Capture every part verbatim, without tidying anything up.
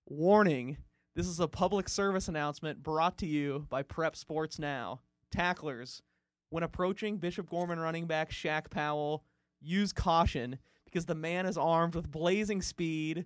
Warning, this is a public service announcement brought to you by Prep Sports Now. Tacklers, when approaching Bishop Gorman running back Shaq Powell, use caution because the man is armed with blazing speed,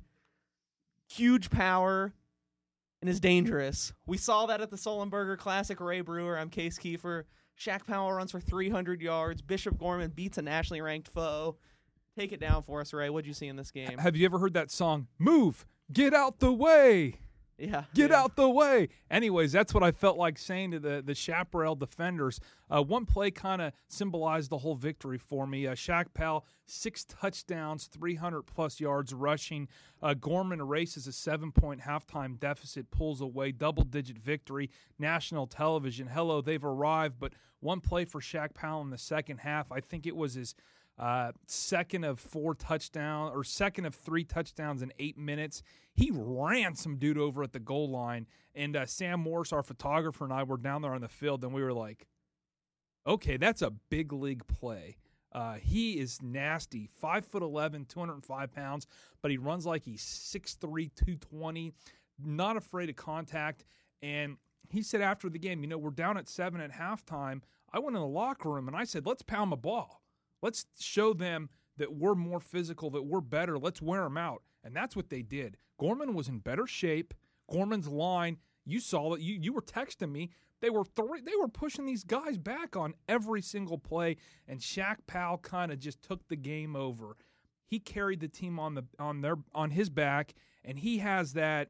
huge power, and is dangerous. We saw that at the Sullenberger Classic. Ray Brewer, I'm Case Kiefer. Shaq Powell runs for three hundred yards. Bishop Gorman beats a nationally ranked foe. Take it down for us, Ray. What'd you see in this game? Have you ever heard that song, Move, Get Out the Way? Yeah. Get yeah. out the way. Anyways, that's what I felt like saying to the, the Chaparral defenders. Uh, one play kind of symbolized the whole victory for me. Uh, Shaq Powell, six touchdowns, three hundred plus yards rushing. Uh, Gorman erases a seven-point halftime deficit, pulls away, double-digit victory. National television, hello, they've arrived. But one play for Shaq Powell in the second half, I think it was his Uh, second of four touchdowns, or second of three touchdowns in eight minutes. He ran some dude over at the goal line, and uh, Sam Morris, our photographer, and I were down there on the field, and we were like, okay, that's a big league play. Uh, he is nasty, five foot eleven, two hundred five pounds, but he runs like he's six three, two twenty, not afraid of contact. And he said after the game, you know, we're down at seven at halftime. I went in the locker room, and I said, let's pound the ball. Let's show them that we're more physical, that we're better. Let's wear them out. And that's what they did. Gorman was in better shape. Gorman's line, you saw it. You you were texting me. They were three, they were pushing these guys back on every single play, and Shaq Powell kind of just took the game over. He carried the team on the on their on his back, and he has that,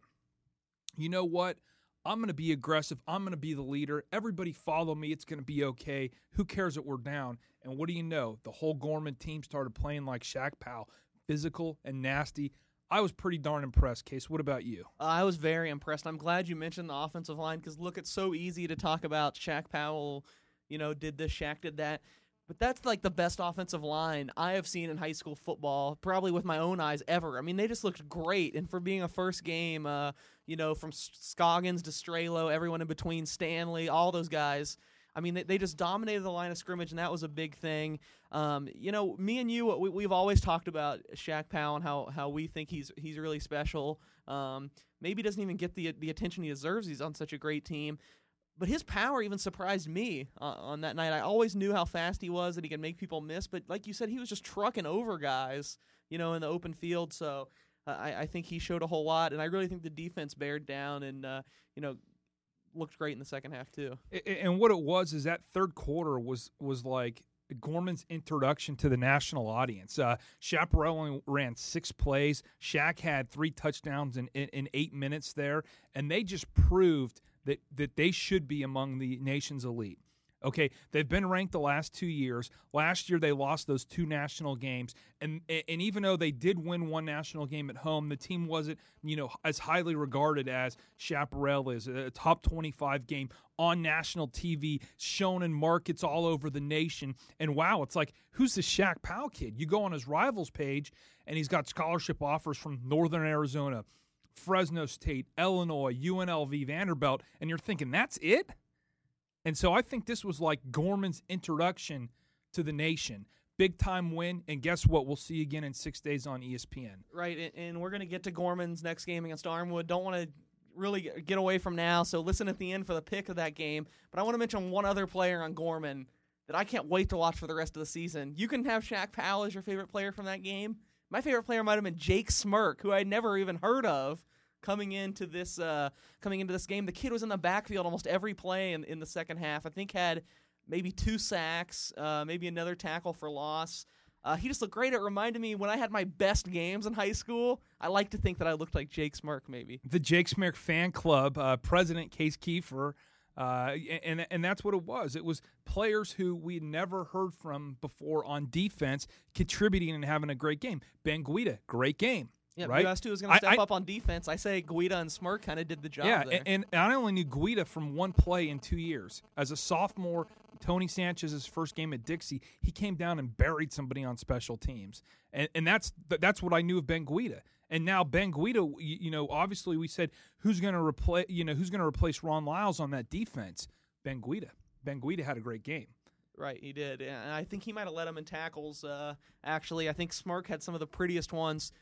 you know what? I'm going to be aggressive. I'm going to be the leader. Everybody follow me. It's going to be okay. Who cares that we're down? And what do you know? The whole Gorman team started playing like Shaq Powell, physical and nasty. I was pretty darn impressed, Case. What about you? Uh, I was very impressed. I'm glad you mentioned the offensive line because, look, it's so easy to talk about Shaq Powell, you know, did this, Shaq did that. But that's like the best offensive line I have seen in high school football, probably with my own eyes ever. I mean, they just looked great. And for being a first game, uh, you know, from Scoggins to Strelo, everyone in between, Stanley, all those guys, I mean, they, they just dominated the line of scrimmage, and that was a big thing. Um, you know, me and you, we, we've always talked about Shaq Powell and how, how we think he's he's really special. Um, maybe doesn't even get the the attention he deserves. He's on such a great team. But his power even surprised me uh, on that night. I always knew how fast he was, that he could make people miss. But like you said, he was just trucking over guys, you know, in the open field. So uh, I, I think he showed a whole lot. And I really think the defense bared down and, uh, you know, looked great in the second half too. And what it was is that third quarter was was like Gorman's introduction to the national audience. Uh, Chaparral only ran six plays. Shaq had three touchdowns in, in, in eight minutes there. And they just proved that that they should be among the nation's elite. Okay, they've been ranked the last two years. Last year they lost those two national games, and and even though they did win one national game at home, the team wasn't, you know, as highly regarded as Chaparral is. A top twenty-five game on national T V, shown in markets all over the nation. And wow, it's like, who's this Shaq Powell kid? You go on his Rivals page, and he's got scholarship offers from Northern Arizona, Fresno State, Illinois, U N L V, Vanderbilt, and you're thinking, that's it? And so I think this was like Gorman's introduction to the nation. Big-time win, and guess what? We'll see you again in six days on E S P N. Right, and we're going to get to Gorman's next game against Armwood. Don't want to really get away from now, so listen at the end for the pick of that game. But I want to mention one other player on Gorman that I can't wait to watch for the rest of the season. You can have Shaq Powell as your favorite player from that game. My favorite player might have been Jake Smirk, who I'd never even heard of. Coming into this, uh, coming into this game, the kid was in the backfield almost every play in, in the second half. I think had maybe two sacks, uh, maybe another tackle for loss. Uh, he just looked great. It reminded me when I had my best games in high school. I like to think that I looked like Jake Smirk, maybe. The Jake Smirk fan club, uh, President Case Kiefer, uh, and and that's what it was. It was players who we'd never heard from before on defense contributing and having a great game. Ben Guida, great game. Yeah, right? U S two was going to step I, up on defense. I say Guida and Smirk kind of did the job yeah, there. and, and I only knew Guida from one play in two years. As a sophomore, Tony Sanchez's first game at Dixie, he came down and buried somebody on special teams. And and that's that's what I knew of Ben Guida. And now Ben Guida, you, you know, obviously we said who's going to replace, you know, who's going to replace Ron Lyles on that defense? Ben Guida. Ben Guida had a great game. Right, he did. And I think he might have led him in tackles, uh, actually. I think Smirk had some of the prettiest ones.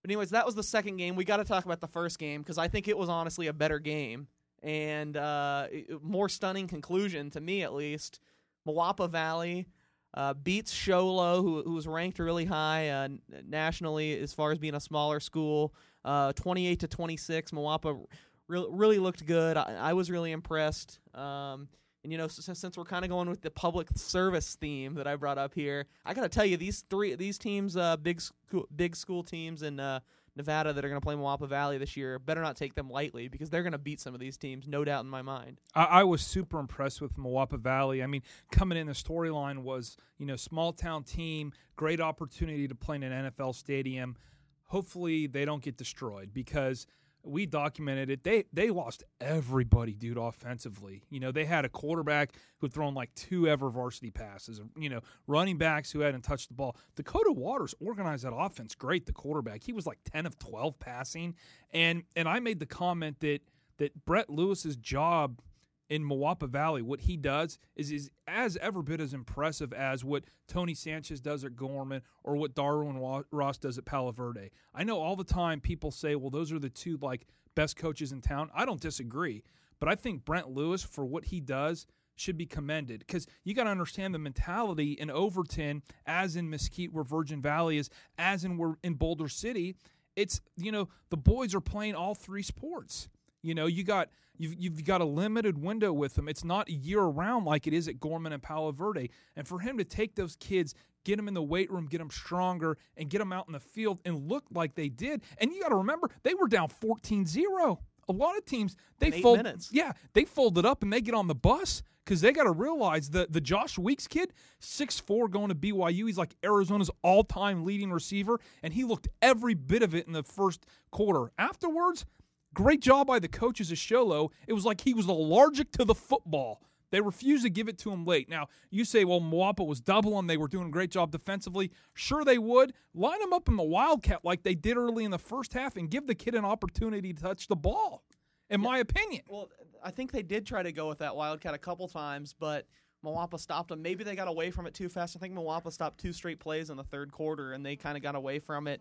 But anyways, that was the second game. We got to talk about the first game because I think it was honestly a better game and uh, more stunning conclusion to me at least. Moapa Valley uh, beats Show Low, who, who was ranked really high uh, nationally as far as being a smaller school, uh, twenty-eight to twenty-six. Moapa re- really looked good. I, I was really impressed. Um, and you know, since, since we're kind of going with the public service theme that I brought up here, I got to tell you these three these teams, uh, big school, big school teams in uh, Nevada that are going to play Moapa Valley this year, better not take them lightly because they're going to beat some of these teams, no doubt in my mind. I, I was super impressed with Moapa Valley. I mean, coming in, the storyline was, you know, small town team, great opportunity to play in an N F L stadium. Hopefully they don't get destroyed because we documented it. They they lost everybody, dude, offensively. You know, they had a quarterback who had thrown like two ever varsity passes, you know, running backs who hadn't touched the ball. Dakota Waters organized that offense great, the quarterback. He was like ten of twelve passing. And and I made the comment that that Brett Lewis's job in Moapa Valley, what he does is is as ever bit as impressive as what Tony Sanchez does at Gorman or what Darwin Ross does at Palo Verde. I know all the time people say, well, those are the two like best coaches in town. I don't disagree, but I think Brent Lewis, for what he does, should be commended because you got to understand the mentality in Overton, as in Mesquite, where Virgin Valley is, as in we're in Boulder City. It's, you know, the boys are playing all three sports. You know, you got you've you've got a limited window with them. It's not year round like it is at Gorman and Palo Verde. And for him to take those kids, get them in the weight room, get them stronger, and get them out in the field and look like they did. And you got to remember, they were down fourteen zero. A lot of teams they eight fold, minutes. yeah, they fold it up and they get on the bus because they got to realize the the Josh Weeks kid, six foot four, going to B Y U. He's like Arizona's all time leading receiver, and he looked every bit of it in the first quarter. Afterwards, great job by the coaches of Sholo. It was like he was allergic to the football. They refused to give it to him late. Now, you say, well, Moapa was doubling. They were doing a great job defensively. Sure they would. Line him up in the Wildcat like they did early in the first half and give the kid an opportunity to touch the ball, in yeah. my opinion. Well, I think they did try to go with that Wildcat a couple times, but Moapa stopped them. Maybe they got away from it too fast. I think Moapa stopped two straight plays in the third quarter, and they kind of got away from it.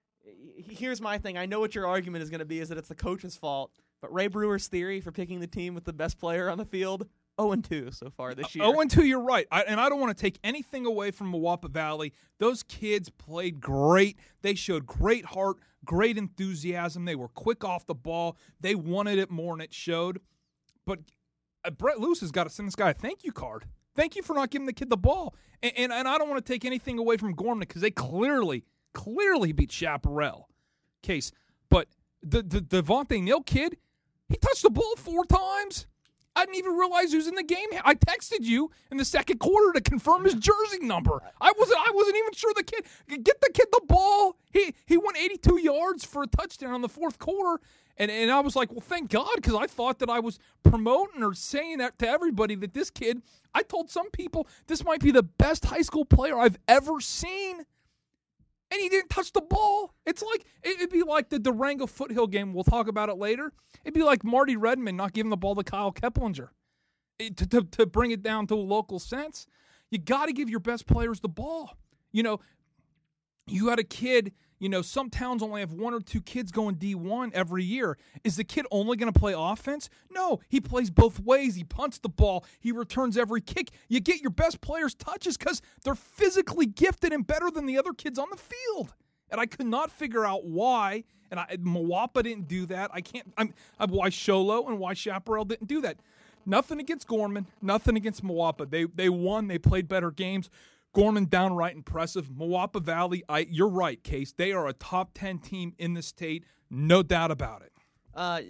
Here's my thing. I know what your argument is going to be, is that it's the coach's fault. But Ray Brewer's theory for picking the team with the best player on the field, oh and two so far this year. oh and two, you're right. I, and I don't want to take anything away from Moapa Valley. Those kids played great. They showed great heart, great enthusiasm. They were quick off the ball. They wanted it more, and it showed. But uh, Brett Lewis has got to send this guy a thank you card. Thank you for not giving the kid the ball. And, and, and I don't want to take anything away from Gorman because they clearly – Clearly beat Chaparral. Case. But the, the Devontae Neal kid, he touched the ball four times. I didn't even realize he was in the game. I texted you in the second quarter to confirm his jersey number. I wasn't I wasn't even sure the kid. Get the kid the ball. He he went eighty-two yards for a touchdown in the fourth quarter. And, and I was like, well, thank God, because I thought that I was promoting or saying that to everybody that this kid, I told some people this might be the best high school player I've ever seen. And he didn't touch the ball. It's like, it'd be like the Durango Foothill game. We'll talk about it later. It'd be like Marty Redmond not giving the ball to Kyle Keplinger. It, to, to, to bring it down to a local sense, you got to give your best players the ball. You know, you got a kid, you know, some towns only have one or two kids going D one every year. Is the kid only going to play offense? No, he plays both ways. He punts the ball. He returns every kick. You get your best players touches because they're physically gifted and better than the other kids on the field. And I could not figure out why. And I, Moapa didn't do that. I can't. I'm, I'm why Sholo and why Chaparral didn't do that. Nothing against Gorman. Nothing against Moapa. They they won. They played better games. Gorman downright impressive. Moapa Valley, I, you're right, Case. They are a top ten team in the state, no doubt about it. Uh,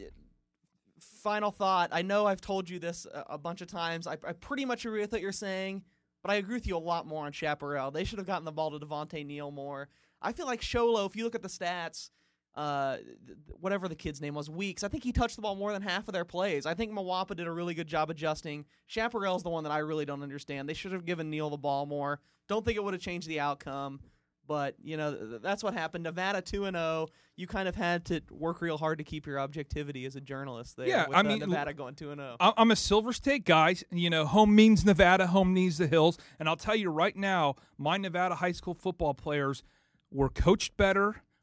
final thought. I know I've told you this a, a bunch of times. I, I pretty much agree with what you're saying, but I agree with you a lot more on Chaparral. They should have gotten the ball to Devontae Neal more. I feel like Sholo, if you look at the stats, uh, whatever the kid's name was, Weeks, I think he touched the ball more than half of their plays. I think Moapa did a really good job adjusting. Chaparral's the one that I really don't understand. They should have given Neal the ball more. Don't think it would have changed the outcome, but, you know, that's what happened. Nevada two and oh, you kind of had to work real hard to keep your objectivity as a journalist there. Yeah, with, I uh, mean, Nevada going two and oh. I'm a Silver State guy. You know, home means Nevada, home means the Hills. And I'll tell you right now, my Nevada high school football players were coached better,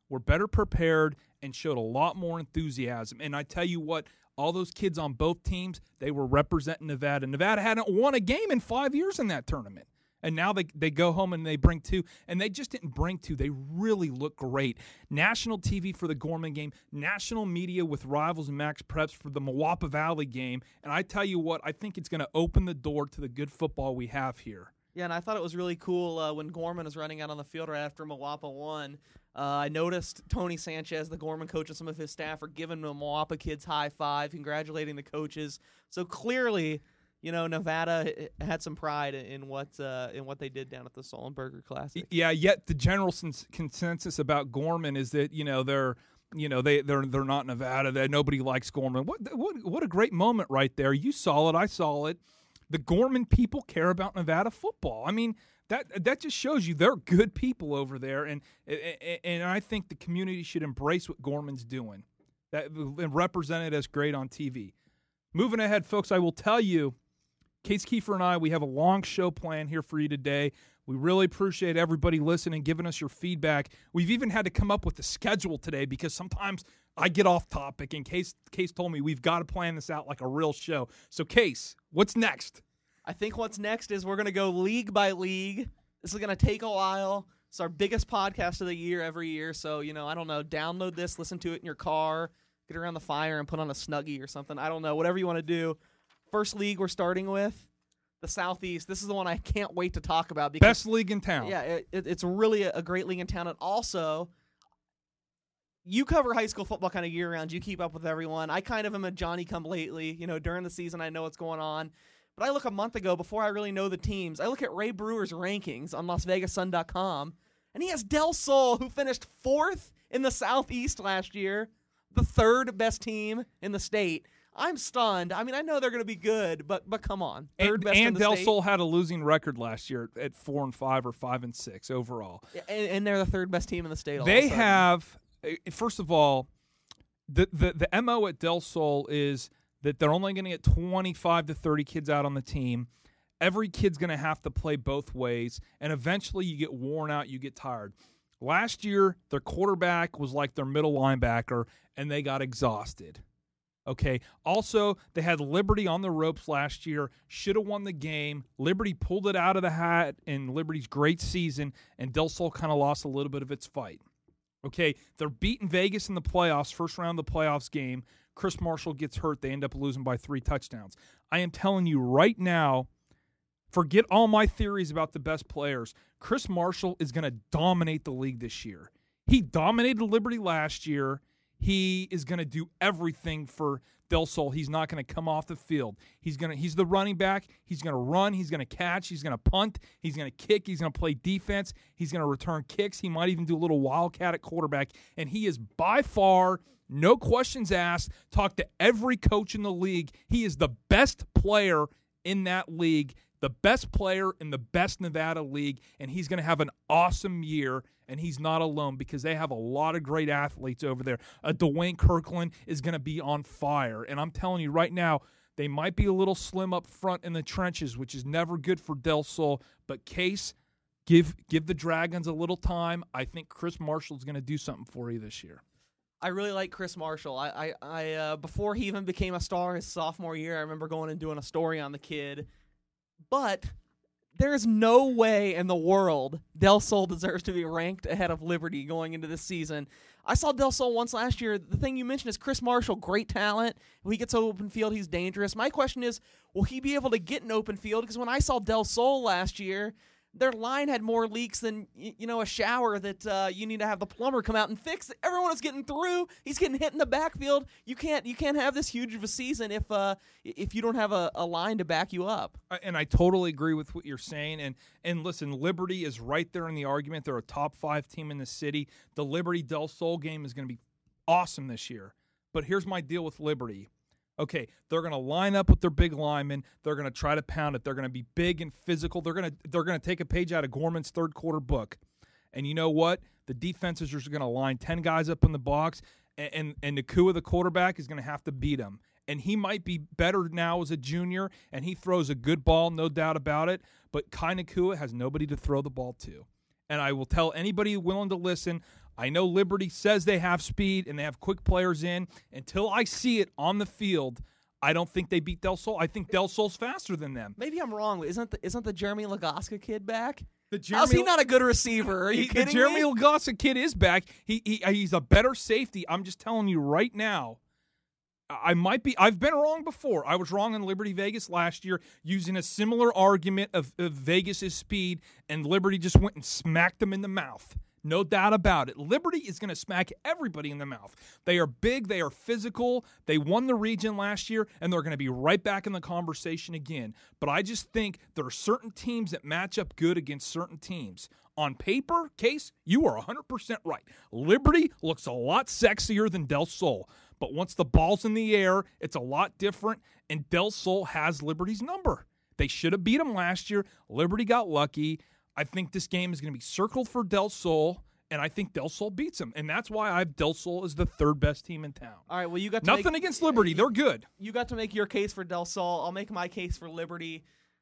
were better prepared and showed a lot more enthusiasm. And I tell you what, all those kids on both teams, they were representing Nevada. Nevada hadn't won a game in five years in that tournament. And now they they go home and they bring two. And they just didn't bring two. They really look great. National T V for the Gorman game. National media with Rivals and Max Preps for the Moapa Valley game. And I tell you what, I think it's going to open the door to the good football we have here. Yeah, and I thought it was really cool uh, when Gorman was running out on the field right after Moapa won. Uh, I noticed Tony Sanchez, the Gorman coach, and some of his staff are giving the Moapa kids high five, congratulating the coaches. So clearly, you know, Nevada had some pride in what uh, in what they did down at the Sullenberger Classic. Yeah, yet the general consensus about Gorman is that, you know, they're you know they they're they're not Nevada. That nobody likes Gorman. What what what a great moment right there. You saw it. I saw it. The Gorman people care about Nevada football. I mean, that that just shows you they're good people over there, and and I think the community should embrace what Gorman's doing. That and represent it as great on T V. Moving ahead, folks, I will tell you, Case Kiefer and I, we have a long show plan here for you today. We really appreciate everybody listening, giving us your feedback. We've even had to come up with the schedule today because sometimes I get off topic, and Case, Case told me we've got to plan this out like a real show. So, Case, what's next? I think what's next is we're going to go league by league. This is going to take a while. It's our biggest podcast of the year every year. So, you know, I don't know, download this, listen to it in your car, get around the fire and put on a Snuggie or something. I don't know, whatever you want to do. First league we're starting with, the Southeast. This is the one I can't wait to talk about. Because, best league in town. Yeah, it, it, it's really a, a great league in town. And also, you cover high school football kind of year-round. You keep up with everyone. I kind of am a Johnny-come-lately. You know, during the season I know what's going on. But I look a month ago, before I really know the teams, I look at Ray Brewer's rankings on Las Vegas Sun dot com, and he has Del Sol, who finished fourth in the Southeast last year, the third best team in the state. I'm stunned. I mean, I know they're going to be good, but but come on, third and, best and in the Del state. Sol had a losing record last year at four and five or five and six overall. Yeah, and, and they're the third best team in the state. All they of a sudden. have, first of all, the the the M O at Del Sol is that they're only going to get twenty-five to thirty kids out on the team. Every kid's going to have to play both ways, and eventually you get worn out, you get tired. Last year, their quarterback was like their middle linebacker, and they got exhausted. Okay. Also, they had Liberty on the ropes last year, should have won the game. Liberty pulled it out of the hat in Liberty's great season, and Del Sol kind of lost a little bit of its fight. Okay, they're beating Vegas in the playoffs, first round of the playoffs game. Chris Marshall gets hurt. They end up losing by three touchdowns. I am telling you right now, forget all my theories about the best players. Chris Marshall is going to dominate the league this year. He dominated Liberty last year. He is going to do everything for Del Sol. He's not going to come off the field. He's going to he's the running back. He's going to run, he's going to catch, he's going to punt, he's going to kick, he's going to play defense, he's going to return kicks. He might even do a little wildcat at quarterback, and he is by far, no questions asked, talk to every coach in the league. He is the best player in that league, the best player in the best Nevada league, and he's going to have an awesome year. And he's not alone because they have a lot of great athletes over there. Uh, Dwayne Kirkland is going to be on fire. And I'm telling you right now, they might be a little slim up front in the trenches, which is never good for Del Sol. But Case, give give the Dragons a little time. I think Chris Marshall's going to do something for you this year. I really like Chris Marshall. I, I, I uh, before he even became a star his sophomore year, I remember going and doing a story on the kid. But there is no way in the world Del Sol deserves to be ranked ahead of Liberty going into this season. I saw Del Sol once last year. The thing you mentioned is Chris Marshall, great talent. When he gets open field, he's dangerous. My question is, will he be able to get an open field? Because when I saw Del Sol last year, their line had more leaks than, you know, a shower that uh, you need to have the plumber come out and fix. Everyone is getting through. He's getting hit in the backfield. You can't you can't have this huge of a season if uh, if you don't have a, a line to back you up. And I totally agree with what you're saying. And and listen, Liberty is right there in the argument. They're a top five team in the city. The Liberty Del Sol game is going to be awesome this year. But here's my deal with Liberty. Okay, they're going to line up with their big linemen. They're going to try to pound it. They're going to be big and physical. They're going to they're going to take a page out of Gorman's third quarter book. And you know what? The defenses are going to line ten guys up in the box, and and, and Nakua, the quarterback, is going to have to beat them. And he might be better now as a junior, and he throws a good ball, no doubt about it. But Kai Nakua has nobody to throw the ball to. And I will tell anybody willing to listen, I know Liberty says they have speed and they have quick players in. Until I see it on the field, I don't think they beat Del Sol. I think Del Sol's faster than them. Maybe I'm wrong. Isn't the, isn't the Jeremy Lagoska kid back? The Jeremy, How's he not a good receiver? Are you he, kidding the Jeremy me? Lagoska kid is back. He, he He's a better safety. I'm just telling you right now. I might be. I've been wrong before. I was wrong on Liberty Vegas last year using a similar argument of, of Vegas' speed, and Liberty just went and smacked them in the mouth. No doubt about it. Liberty is going to smack everybody in the mouth. They are big. They are physical. They won the region last year, and they're going to be right back in the conversation again. But I just think there are certain teams that match up good against certain teams. On paper, Case, you are one hundred percent right. Liberty looks a lot sexier than Del Sol. But once the ball's in the air, it's a lot different, and Del Sol has Liberty's number. They should have beat them last year. Liberty got lucky. I think this game is going to be circled for Del Sol, and I think Del Sol beats them. And that's why I have Del Sol as the third best team in town. All right, well, you got to Nothing make, against Liberty. They're good. You got to make your case for Del Sol. I'll make my case for Liberty.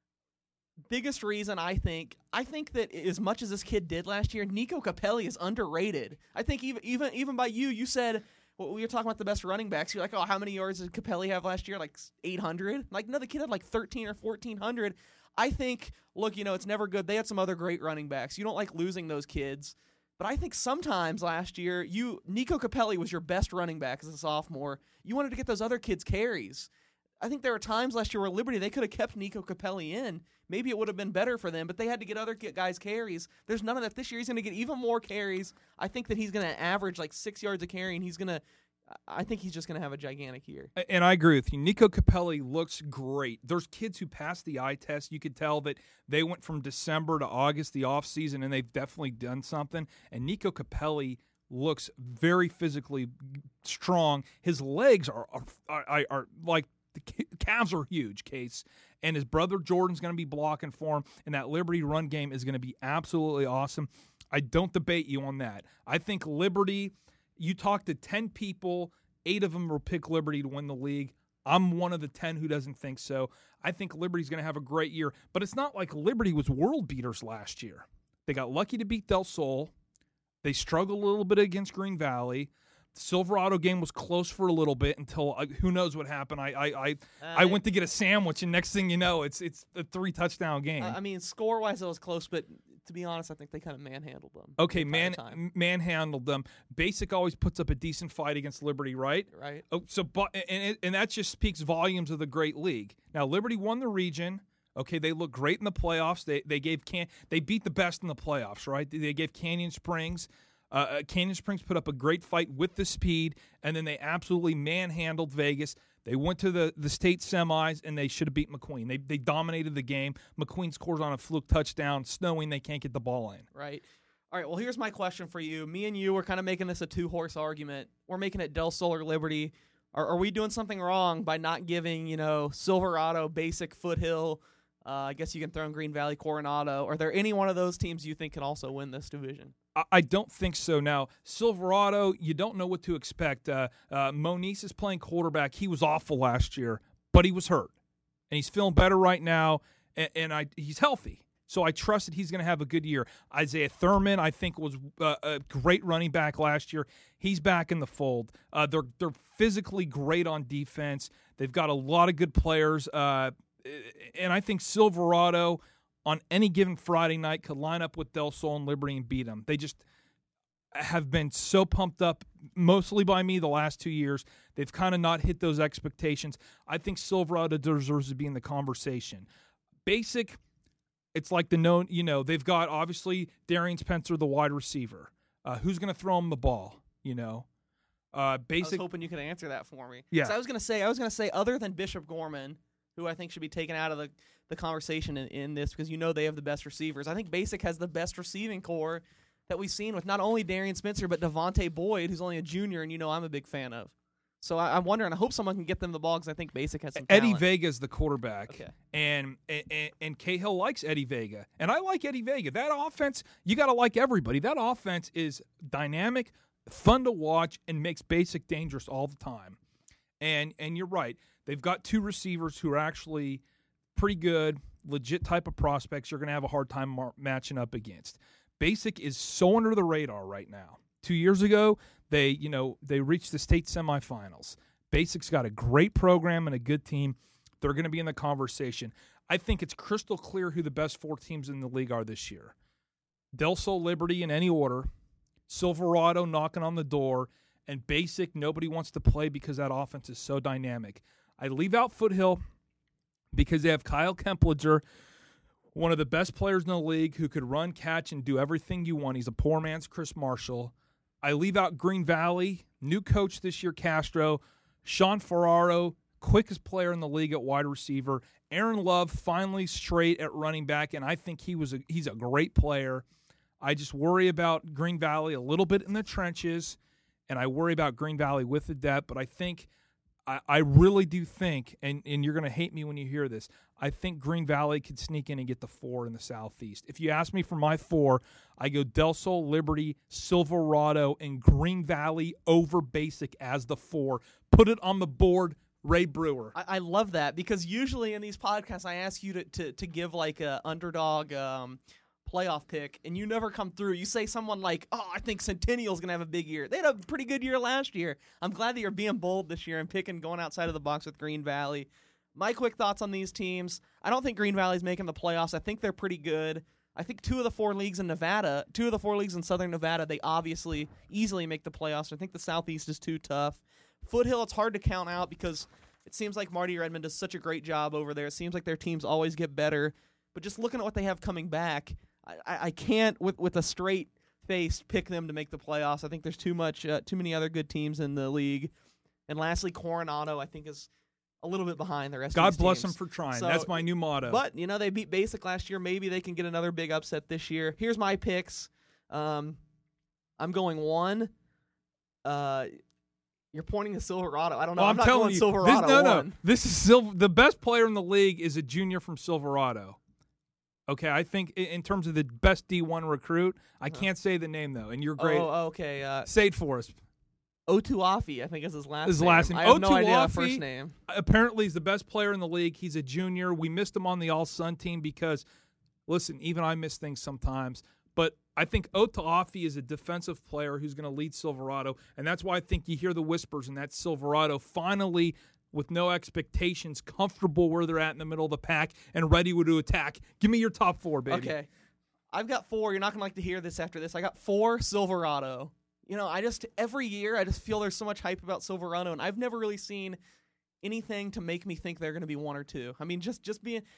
Biggest reason, I think, I think that as much as this kid did last year, Nico Capelli is underrated. I think even even even by you, you said, well, we were talking about the best running backs. You're like, oh, how many yards did Capelli have last year? Like eight hundred? Like, no, the kid had like thirteen or fourteen hundred. I think, look, you know, it's never good. They had some other great running backs. You don't like losing those kids. But I think sometimes last year, you Nico Capelli was your best running back as a sophomore. You wanted to get those other kids carries. I think there were times last year where Liberty, they could have kept Nico Capelli in. Maybe it would have been better for them, but they had to get other guys carries. There's none of that this year. He's going to get even more carries. I think that he's going to average like six yards a carry, and he's going to I think he's just going to have a gigantic year. And I agree with you. Nico Capelli looks great. There's kids who passed the eye test. You could tell that they went from December to August, the offseason, and they've definitely done something. And Nico Capelli looks very physically strong. His legs are are, are, are like the calves are huge, Case. And his brother Jordan's going to be blocking for him, and that Liberty run game is going to be absolutely awesome. I don't debate you on that. I think Liberty, you talk to ten people, eight of them will pick Liberty to win the league. I'm one of the ten who doesn't think so. I think Liberty's going to have a great year, but it's not like Liberty was world beaters last year. They got lucky to beat Del Sol. They struggled a little bit against Green Valley. The Silverado game was close for a little bit until uh, who knows what happened. I I I, uh, I went to get a sandwich, and next thing you know, it's it's a three touchdown game. Uh, I mean, score wise, it was close, but to be honest, I think they kind of manhandled them. Okay, the man, time. manhandled them. Basic always puts up a decent fight against Liberty, right? Right. Oh, so but and it, and that just speaks volumes of the great league. Now Liberty won the region. Okay, they look great in the playoffs. They they gave can they beat the best in the playoffs, right? They gave Canyon Springs. Uh, Canyon Springs put up a great fight with the speed, and then they absolutely manhandled Vegas. They went to the, the state semis, and they should have beat McQueen. They they dominated the game. McQueen scores on a fluke touchdown, snowing. They can't get the ball in. Right. All right, well, here's my question for you. Me and you, we're kind of making this a two-horse argument. We're making it Del Sol or Liberty. Are, are we doing something wrong by not giving, you know, Silverado, Basic, Foothill, uh, I guess you can throw in Green Valley, Coronado. Are there any one of those teams you think can also win this division? I don't think so. Now, Silverado, you don't know what to expect. Uh, uh, Moniz is playing quarterback. He was awful last year, but he was hurt. And he's feeling better right now, and, and I, he's healthy. So I trust that he's going to have a good year. Isaiah Thurman, I think, was uh, a great running back last year. He's back in the fold. Uh, they're they're physically great on defense. They've got a lot of good players. Uh, and I think Silverado – on any given Friday night, could line up with Del Sol and Liberty and beat them. They just have been so pumped up, mostly by me, the last two years. They've kind of not hit those expectations. I think Silverado deserves to be in the conversation. Basic, it's like the known, you know, they've got, obviously, Darian Spencer, the wide receiver. Uh, who's going to throw him the ball, you know? Uh, basic. I was hoping you could answer that for me. Yeah. I was going to say, I was going to say, other than Bishop Gorman, who I think should be taken out of the, the conversation in, in this because you know they have the best receivers. I think Basic has the best receiving core that we've seen with not only Darian Spencer, but Devontae Boyd, who's only a junior, and you know I'm a big fan of. So I, I'm wondering, I hope someone can get them the ball because I think Basic has some Eddie talent. Vega's the quarterback, okay. and, and and Cahill likes Eddie Vega, and I like Eddie Vega. That offense, you got to like everybody. That offense is dynamic, fun to watch, and makes Basic dangerous all the time. And and you're right. They've got two receivers who are actually pretty good, legit type of prospects you're going to have a hard time mar- matching up against. Basic is so under the radar right now. Two years ago, they you know they reached the state semifinals. Basic's got a great program and a good team. They're going to be in the conversation. I think it's crystal clear who the best four teams in the league are this year. Del Sol, Liberty in any order, Silverado knocking on the door, and Basic nobody wants to play because that offense is so dynamic. I leave out Foothill because they have Kyle Kemplinger, one of the best players in the league who could run, catch, and do everything you want. He's a poor man's Chris Marshall. I leave out Green Valley, new coach this year, Castro, Sean Ferraro, quickest player in the league at wide receiver. Aaron Love finally straight at running back, and I think he was a, he's a great player. I just worry about Green Valley a little bit in the trenches, and I worry about Green Valley with the depth. But I think, I, I really do think, and, and you're going to hate me when you hear this, I think Green Valley could sneak in and get the four in the Southeast. If you ask me for my four, I go Del Sol, Liberty, Silverado, and Green Valley over Basic as the four. Put it on the board. Ray Brewer. I, I love that because usually in these podcasts I ask you to, to, to give like a underdog um, playoff pick, and you never come through. You say someone like, oh, I think Centennial's going to have a big year. They had a pretty good year last year. I'm glad that you're being bold this year and picking going outside of the box with Green Valley. My quick thoughts on these teams. I don't think Green Valley's making the playoffs. I think they're pretty good. I think two of the four leagues in Nevada, two of the four leagues in Southern Nevada, they obviously easily make the playoffs. I think the Southeast is too tough. Foothill, it's hard to count out because it seems like Marty Redmond does such a great job over there. It seems like their teams always get better. But just looking at what they have coming back, I, I, I can't, with, with a straight face, pick them to make the playoffs. I think there's too much, uh, too many other good teams in the league. And lastly, Coronado, I think, is a little bit behind the rest God of these bless teams. them for trying. So, that's my new motto. But, you know, they beat Basic last year. Maybe they can get another big upset this year. Here's my picks. Um, I'm going one. Uh... You're pointing to Silverado. I don't know. Well, I'm, I'm not telling going you, Silverado. This, no, one. no. This is Sil- the best player in the league is a junior from Silverado. Okay, I think in, in terms of the best D one recruit, I uh-huh. can't say the name though, and you're great. Oh, okay. Uh, say it for us. Otuafi, I think is his last his name. last name. I have no Otuafi, idea the first name. Apparently, he's the best player in the league. He's a junior. We missed him on the All-Sun team because, listen, even I miss things sometimes. But I think Otuafi is a defensive player who's going to lead Silverado, and that's why I think you hear the whispers, and that's Silverado finally, with no expectations, comfortable where they're at in the middle of the pack and ready to attack. Give me your top four, baby. Okay. I've got four. You're not going to like to hear this after this. I got four Silverado. You know, I just, every year, I just feel there's so much hype about Silverado, and I've never really seen anything to make me think they're going to be one or two. I mean, just, just being...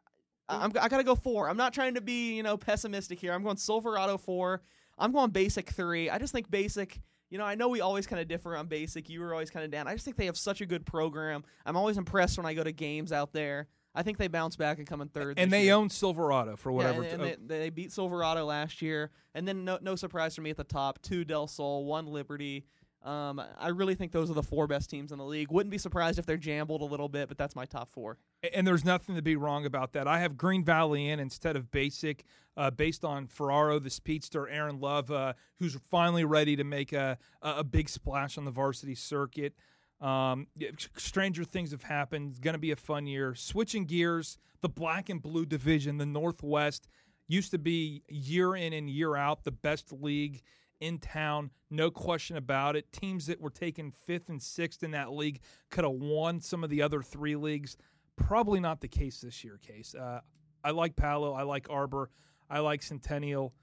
I'm, I gotta go four. I'm not trying to be, you know, pessimistic here. I'm going Silverado four. I'm going Basic three. I just think Basic, you know, I know we always kind of differ on Basic. You were always kind of down. I just think they have such a good program. I'm always impressed when I go to games out there. I think they bounce back and come in third. And this they year. own Silverado for whatever. Yeah, and, and they, they beat Silverado last year. And then no, no surprise for me at the top, two Del Sol, one Liberty. Um, I really think those are the four best teams in the league. Wouldn't be surprised if they're jambled a little bit, but that's my top four. And there's nothing to be wrong about that. I have Green Valley in instead of Basic, uh, based on Ferraro, the speedster, Aaron Love, uh, who's finally ready to make a, a big splash on the varsity circuit. Um, stranger things have happened. It's going to be a fun year. Switching gears, the black and blue division, the Northwest, used to be year in and year out the best league in town, no question about it. Teams that were taken fifth and sixth in that league could have won some of the other three leagues. Probably not the case this year, Case. Uh, I like Palo. I like Arbor. I like Centennial.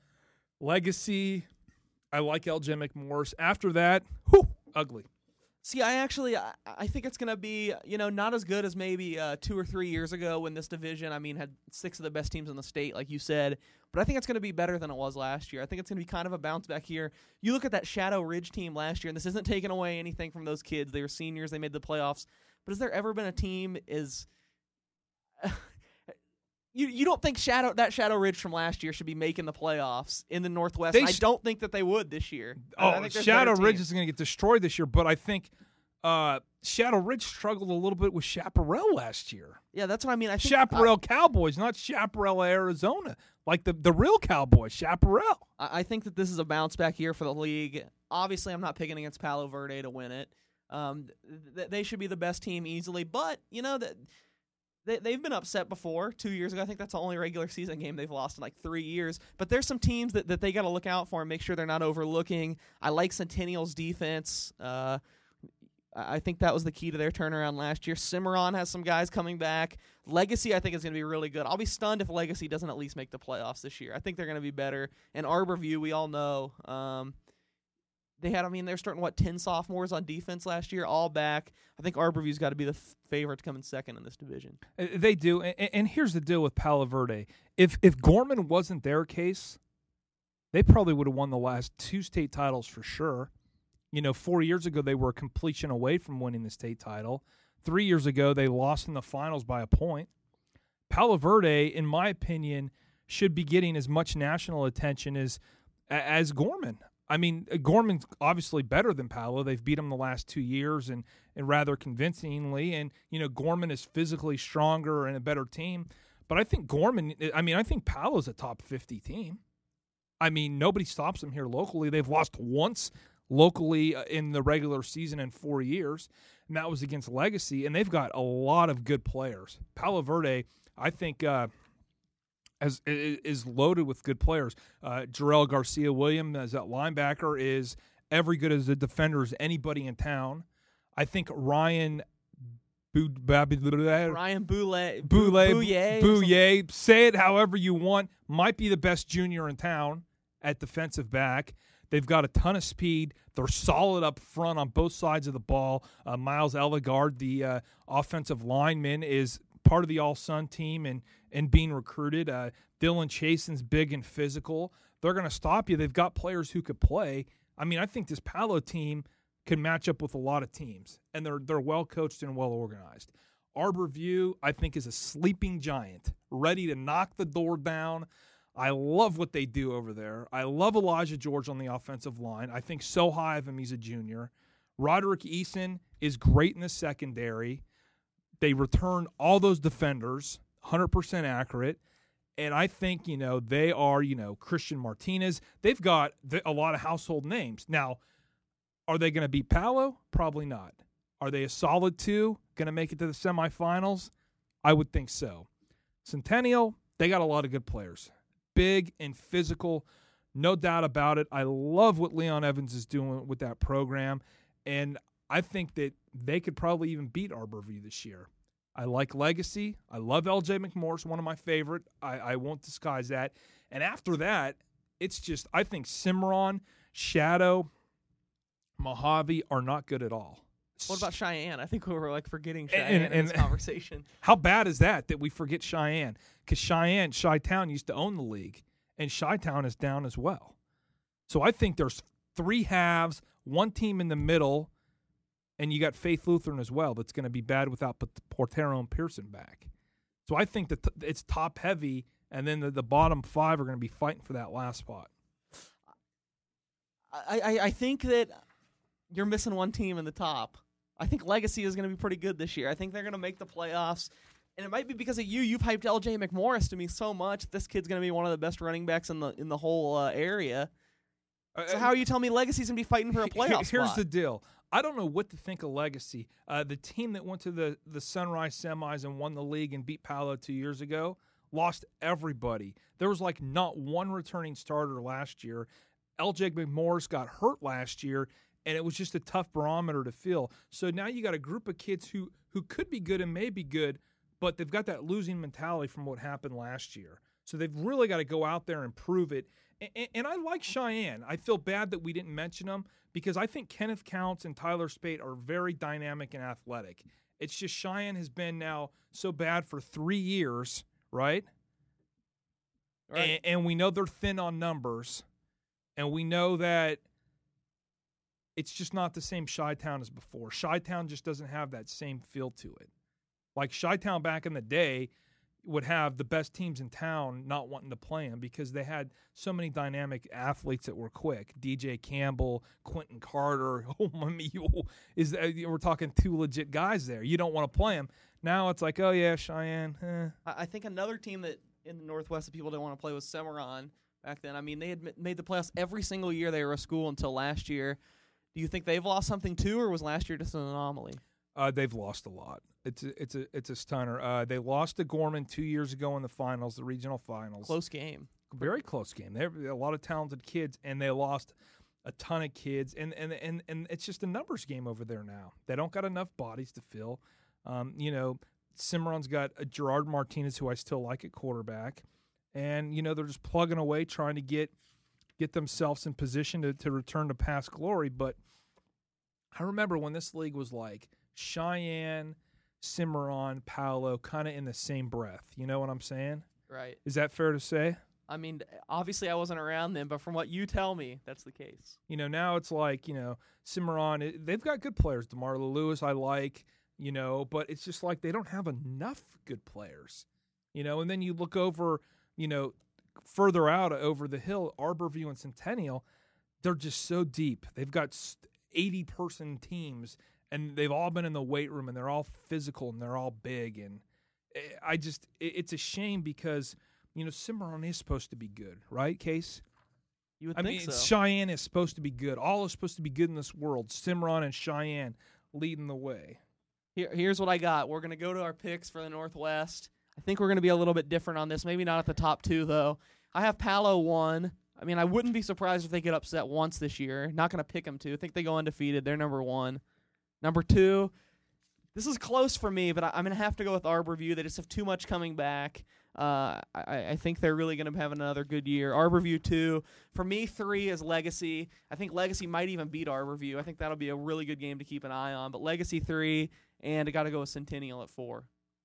Legacy, I like L J McMorris. After that, whew, ugly. See, I actually, I, I think it's going to be, you know, not as good as maybe uh, two or three years ago when this division, I mean, had six of the best teams in the state, like you said. But I think it's going to be better than it was last year. I think it's going to be kind of a bounce back here. You look at that Shadow Ridge team last year, and this isn't taking away anything from those kids. They were seniors. They made the playoffs. But has there ever been a team is you you don't think Shadow that Shadow Ridge from last year should be making the playoffs in the Northwest? They I sh- don't think that they would this year. Oh, I think Shadow Ridge is going to get destroyed this year, but I think uh, Shadow Ridge struggled a little bit with Chaparral last year. Yeah, that's what I mean. I think, Chaparral I, Cowboys, not Chaparral, Arizona, like the, the real Cowboys, Chaparral. I think that this is a bounce back year for the league. Obviously, I'm not picking against Palo Verde to win it. Um, th- they should be the best team easily, but you know that They, they've been upset before, two years ago. I think that's the only regular season game they've lost in like three years. But there's some teams that, that they got to look out for and make sure they're not overlooking. I like Centennial's defense. Uh, I think that was the key to their turnaround last year. Cimarron has some guys coming back. Legacy, I think, is going to be really good. I'll be stunned if Legacy doesn't at least make the playoffs this year. I think they're going to be better. And Arborview, we all know. Um, They had, I mean, they're starting, what, ten sophomores on defense last year, all back. I think Arborview's got to be the f- favorite to come in second in this division. Uh, They do, and, and here's the deal with Palo Verde. If if Gorman wasn't their case, they probably would have won the last two state titles for sure. You know, four years ago, they were a completion away from winning the state title. Three years ago, they lost in the finals by a point. Palo Verde, in my opinion, should be getting as much national attention as as Gorman. I mean, Gorman's obviously better than Palo. They've beat him the last two years and, and rather convincingly. And, you know, Gorman is physically stronger and a better team. But I think Gorman, I mean, I think Palo's a top fifty team. I mean, nobody stops them here locally. They've lost once locally in the regular season in four years, and that was against Legacy. And they've got a lot of good players. Palo Verde, I think, uh, As is loaded with good players. Uh, Jarrell Garcia-Williams as that linebacker is every good as a defender as anybody in town. I think Ryan Bu- Ryan Boulay, Boulay, Bouye, Bouye, say it however you want, might be the best junior in town at defensive back. They've got a ton of speed. They're solid up front on both sides of the ball. Uh, Miles Eligard, the uh, offensive lineman, is part of the All-Sun team and and being recruited. Uh, Dylan Chasen's big and physical. They're going to stop you. They've got players who could play. I mean, I think this Palo team can match up with a lot of teams, and they're they're well coached and well organized. Arborview, I think, is a sleeping giant, ready to knock the door down. I love what they do over there. I love Elijah George on the offensive line. I think so high of him, he's a junior. Roderick Eason is great in the secondary. They return all those defenders, one hundred percent accurate. And I think, you know, they are, you know, Christian Martinez. They've got a lot of household names. Now, are they going to beat Palo? Probably not. Are they a solid two, going to make it to the semifinals? I would think so. Centennial, they got a lot of good players. Big and physical, no doubt about it. I love what Leon Evans is doing with that program. And I think that they could probably even beat Arborview this year. I like Legacy. I love L J McMorris, one of my favorite. I, I won't disguise that. And after that, it's just, I think Cimarron, Shadow, Mojave are not good at all. What about Cheyenne? I think we were like forgetting Cheyenne and, in and, this conversation. How bad is that, that we forget Cheyenne? Because Cheyenne, Chi-Town used to own the league, and Chi-Town is down as well. So I think there's three halves, one team in the middle, and you got Faith Lutheran as well that's going to be bad without Portero and Pearson back. So I think that t- it's top-heavy, and then the, the bottom five are going to be fighting for that last spot. I, I, I think that you're missing one team in the top. I think Legacy is going to be pretty good this year. I think they're going to make the playoffs. And it might be because of you. You've hyped L J McMorris to me so much. This kid's going to be one of the best running backs in the in the whole uh, area. So how are you telling me Legacy's going to be fighting for a playoff Here's spot? the deal. I don't know what to think of Legacy. Uh, the team that went to the, the Sunrise semis and won the league and beat Palo two years ago lost everybody. There was like not one returning starter last year. L J McMorris got hurt last year, and it was just a tough barometer to feel. So now you got a group of kids who who could be good and may be good, but they've got that losing mentality from what happened last year. So they've really got to go out there and prove it. And, and I like Cheyenne. I feel bad that we didn't mention them because I think Kenneth Counts and Tyler Spate are very dynamic and athletic. It's just Cheyenne has been now so bad for three years, right? Right. And, and we know they're thin on numbers, and we know that it's just not the same Chi-Town as before. Chi-Town just doesn't have that same feel to it. Like Chi-Town back in the day would have the best teams in town not wanting to play them because they had so many dynamic athletes that were quick. D J Campbell, Quentin Carter. Oh, my is we're talking two legit guys there. You don't want to play them. Now it's like, oh, yeah, Cheyenne. Eh. I think another team that in the Northwest that people didn't want to play was Cimarron back then. I mean, they had made the playoffs every single year they were a school until last year. Do you think they've lost something too, or was last year just an anomaly? Uh, they've lost a lot. It's a, it's a it's a stunner. Uh, they lost to Gorman two years ago in the finals, the regional finals. Close game. Very close game. They have a lot of talented kids, and they lost a ton of kids. And and and, and it's just a numbers game over there now. They don't got enough bodies to fill. Um, you know, Cimarron's got a Gerard Martinez, who I still like at quarterback. And, you know, they're just plugging away trying to get get themselves in position to, to return to past glory. But I remember when this league was like Cheyenne, Cimarron, Paolo, kind of in the same breath. You know what I'm saying? Right. Is that fair to say? I mean, obviously I wasn't around then, but from what you tell me, that's the case. You know, now it's like, you know, Cimarron, it, they've got good players. DeMarlo Lewis I like, you know, but it's just like they don't have enough good players. You know, and then you look over, you know, further out over the hill, Arborview and Centennial, they're just so deep. They've got eighty-person teams, and they've all been in the weight room, and they're all physical, and they're all big. And I just – it's a shame because, you know, Cimarron is supposed to be good, right, Case? You would I think mean, so. Cheyenne is supposed to be good. All is supposed to be good in this world. Cimarron and Cheyenne leading the way. Here, here's what I got. We're going to go to our picks for the Northwest. I think we're going to be a little bit different on this. Maybe not at the top two, though. I have Paolo one. I mean, I wouldn't be surprised if they get upset once this year. Not going to pick them to. I think they go undefeated. They're number one. Number two, this is close for me, but I, I'm going to have to go with Arborview. They just have too much coming back. Uh, I, I think they're really going to have another good year. Arborview two. For me, three is Legacy. I think Legacy might even beat Arborview. I think that'll be a really good game to keep an eye on. But Legacy three, and I got to go with Centennial at four.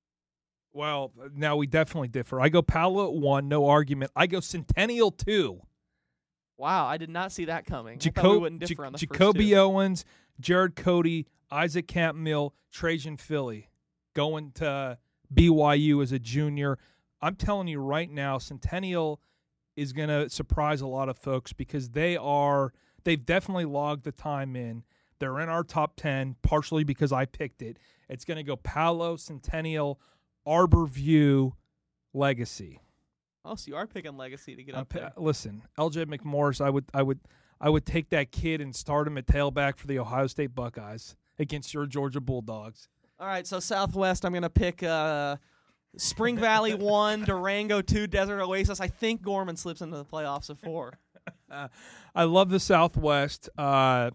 Well, now we definitely differ. I go Paolo at one, no argument. I go Centennial two. Wow, I did not see that coming. Jaco- I thought we wouldn't differ J- on the Jacoby first two. Owens, Jared Cody, Isaac Campmill, Trajan Philly going to B Y U as a junior. I'm telling you right now, Centennial is going to surprise a lot of folks because they are they've definitely logged the time in. They're in our top ten, partially because I picked it. It's going to go Paolo, Centennial, Arborview, Legacy. Oh, so you are picking Legacy to get Uh, up there. listen, L J McMorris, I would, I would, I would take that kid and start him at tailback for the Ohio State Buckeyes against your Georgia Bulldogs. All right, so Southwest, I'm going to pick uh, Spring Valley one, Durango two, Desert Oasis. I think Gorman slips into the playoffs at four. uh, I love the Southwest. Uh,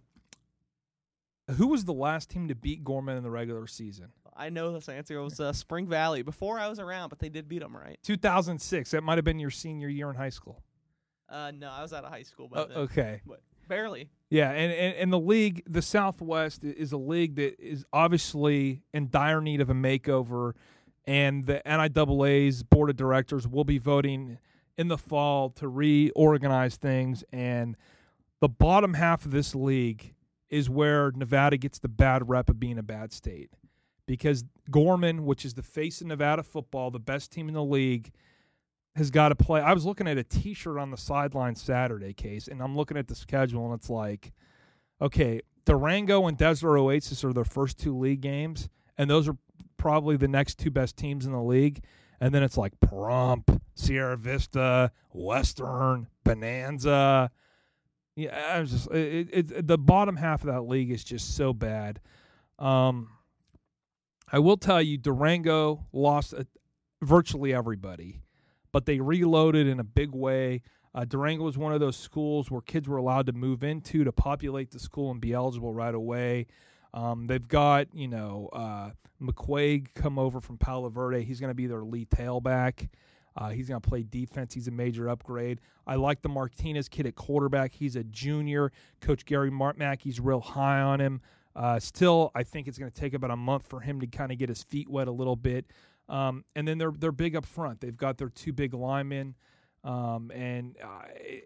who was the last team to beat Gorman in the regular season? I know this answer. It was uh, Spring Valley. Before I was around, but they did beat them, right? two thousand six. That might have been your senior year in high school. Uh, no, I was out of high school by Uh, then. okay. But barely. Yeah, and, and, and the league, the Southwest, is a league that is obviously in dire need of a makeover, and the N I A A's board of directors will be voting in the fall to reorganize things, and the bottom half of this league is where Nevada gets the bad rep of being a bad state. Because Gorman, which is the face of Nevada football, the best team in the league, has got to play. I was looking at a T-shirt on the sideline Saturday, Case, and I'm looking at the schedule, and it's like, okay, Durango and Desert Oasis are their first two league games, and those are probably the next two best teams in the league. And then it's like Pahrump, Sierra Vista, Western, Bonanza. Yeah, I was just it, it, the bottom half of that league is just so bad. Um, I will tell you, Durango lost a, virtually everybody, but they reloaded in a big way. Uh, Durango was one of those schools where kids were allowed to move into to populate the school and be eligible right away. Um, they've got, you know, uh, McQuaig come over from Palo Verde. He's going to be their lead tailback. Uh, he's going to play defense. He's a major upgrade. I like the Martinez kid at quarterback. He's a junior. Coach Gary Mackey's real high on him. Uh, still, I think it's going to take about a month for him to kind of get his feet wet a little bit. Um, and then they're they're big up front. They've got their two big linemen. Um, and I,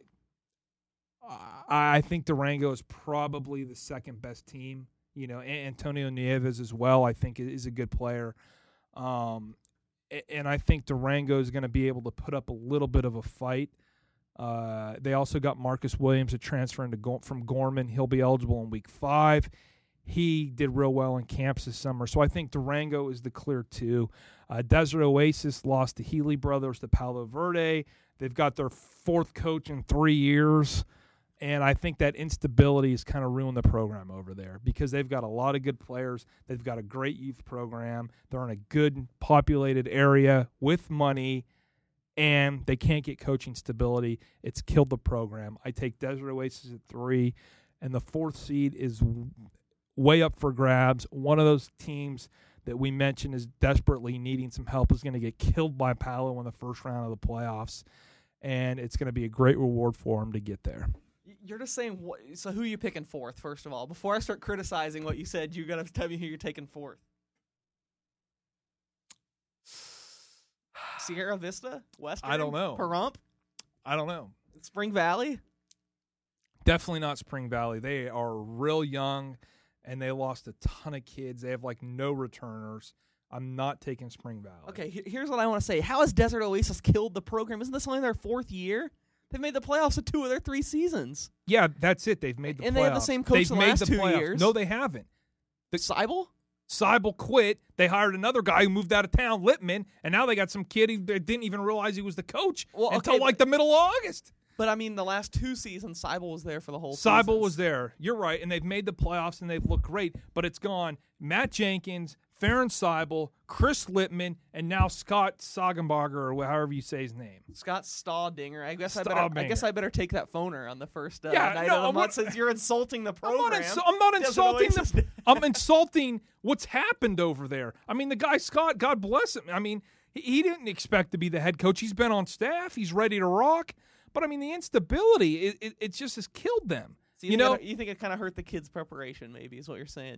I think Durango is probably the second best team. You know, Antonio Nieves as well, I think, is a good player. Um, and I think Durango is going to be able to put up a little bit of a fight. Uh, they also got Marcus Williams, a transfer into Go- from Gorman. He'll be eligible in week five. He did real well in camps this summer. So I think Durango is the clear two. Uh, Desert Oasis lost the Healy brothers to Palo Verde. They've got their fourth coach in three years. And I think that instability has kind of ruined the program over there because they've got a lot of good players. They've got a great youth program. They're in a good populated area with money, and they can't get coaching stability. It's killed the program. I take Desert Oasis at three, and the fourth seed is way up for grabs. One of those teams that we mentioned is desperately needing some help is going to get killed by Palo in the first round of the playoffs, and it's going to be a great reward for them to get there. You're just saying, what, so who are you picking fourth, first of all? Before I start criticizing what you said, you got to tell me who you're taking fourth. Sierra Vista? Western? I don't know. Pahrump? I don't know. Spring Valley? Definitely not Spring Valley. They are real young, and they lost a ton of kids. They have, like, no returners. I'm not taking Spring Valley. Okay, here's what I want to say. How has Desert Oasis killed the program? Isn't this only their fourth year? They've made the playoffs in two of their three seasons. Yeah, that's it. They've made the and playoffs. And they have the same coach They've the made last the two playoffs. years. No, they haven't. The Seibel? Seibel quit. They hired another guy who moved out of town, Lippman, and now they got some kid who didn't even realize he was the coach well, okay, until like the middle of August. But, I mean, the last two seasons, Seibel was there for the whole Seibel seasons. was there. You're right, and they've made the playoffs, and they've looked great. But it's gone Matt Jenkins, Farron Seibel, Chris Lippman, and now Scott Sagenbarger, or however you say his name. Scott Staudinger. I guess I better. Staudinger. I guess I better take that phoner on the first uh, Yeah, night no, of the I'm month not- since you're insulting the I'm program. not, insu- I'm not Desert insulting Oasis. the, I'm insulting what's happened over there. I mean, the guy Scott, God bless him. I mean, he, he didn't expect to be the head coach. He's been on staff. He's ready to rock. But I mean, the instability, it, it, it just has killed them. So you, you think know, it, you think it kind of hurt the kids' preparation? Maybe is what you're saying.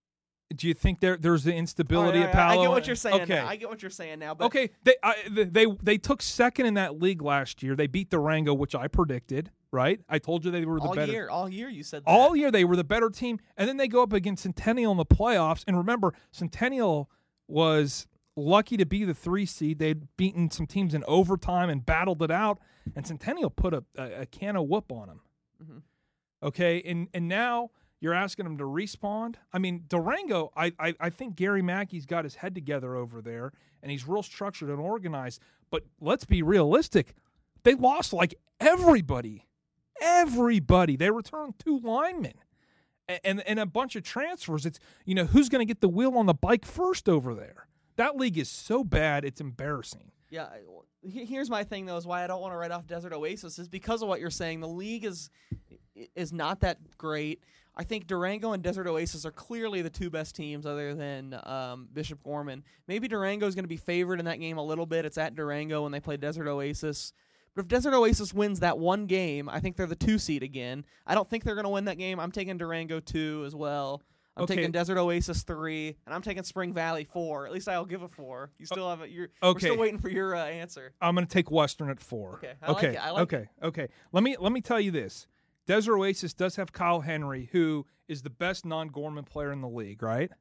do you think there there's the instability All right, at all right, Palo? I get what you're saying. Okay. Now. I get what you're saying now. But Okay, they I, they they took second in that league last year. They beat Durango, which I predicted. Right, I told you they were the all better. year, all year, you said that. All year they were the better team, and then they go up against Centennial in the playoffs. And remember, Centennial was lucky to be the three seed. They'd beaten some teams in overtime and battled it out, and Centennial put a, a, a can of whoop on them. Mm-hmm. Okay, and and now you're asking them to respawn. I mean, Durango, I, I I think Gary Mackey's got his head together over there, and he's real structured and organized. But let's be realistic. They lost like everybody. Everybody. They returned two linemen and, and, and a bunch of transfers. It's, you know, who's going to get the wheel on the bike first over there? That league is so bad, it's embarrassing. Yeah. Here's my thing, though, is why I don't want to write off Desert Oasis is because of what you're saying. The league is is not that great. I think Durango and Desert Oasis are clearly the two best teams other than um, Bishop Gorman. Maybe Durango is going to be favored in that game a little bit. It's at Durango when they play Desert Oasis. But if Desert Oasis wins that one game, I think they're the two seed again. I don't think they're going to win that game. I'm taking Durango two as well. I'm Okay. taking Desert Oasis three, and I'm taking Spring Valley four. At least I'll give a four. You still have a. You're, Okay. We're still waiting for your uh, answer. I'm going to take Western at four. Okay, I like okay. it. I like okay. Okay. Let me let me tell you this. Desert Oasis does have Kyle Henry, who is the best non-Gorman player in the league, right?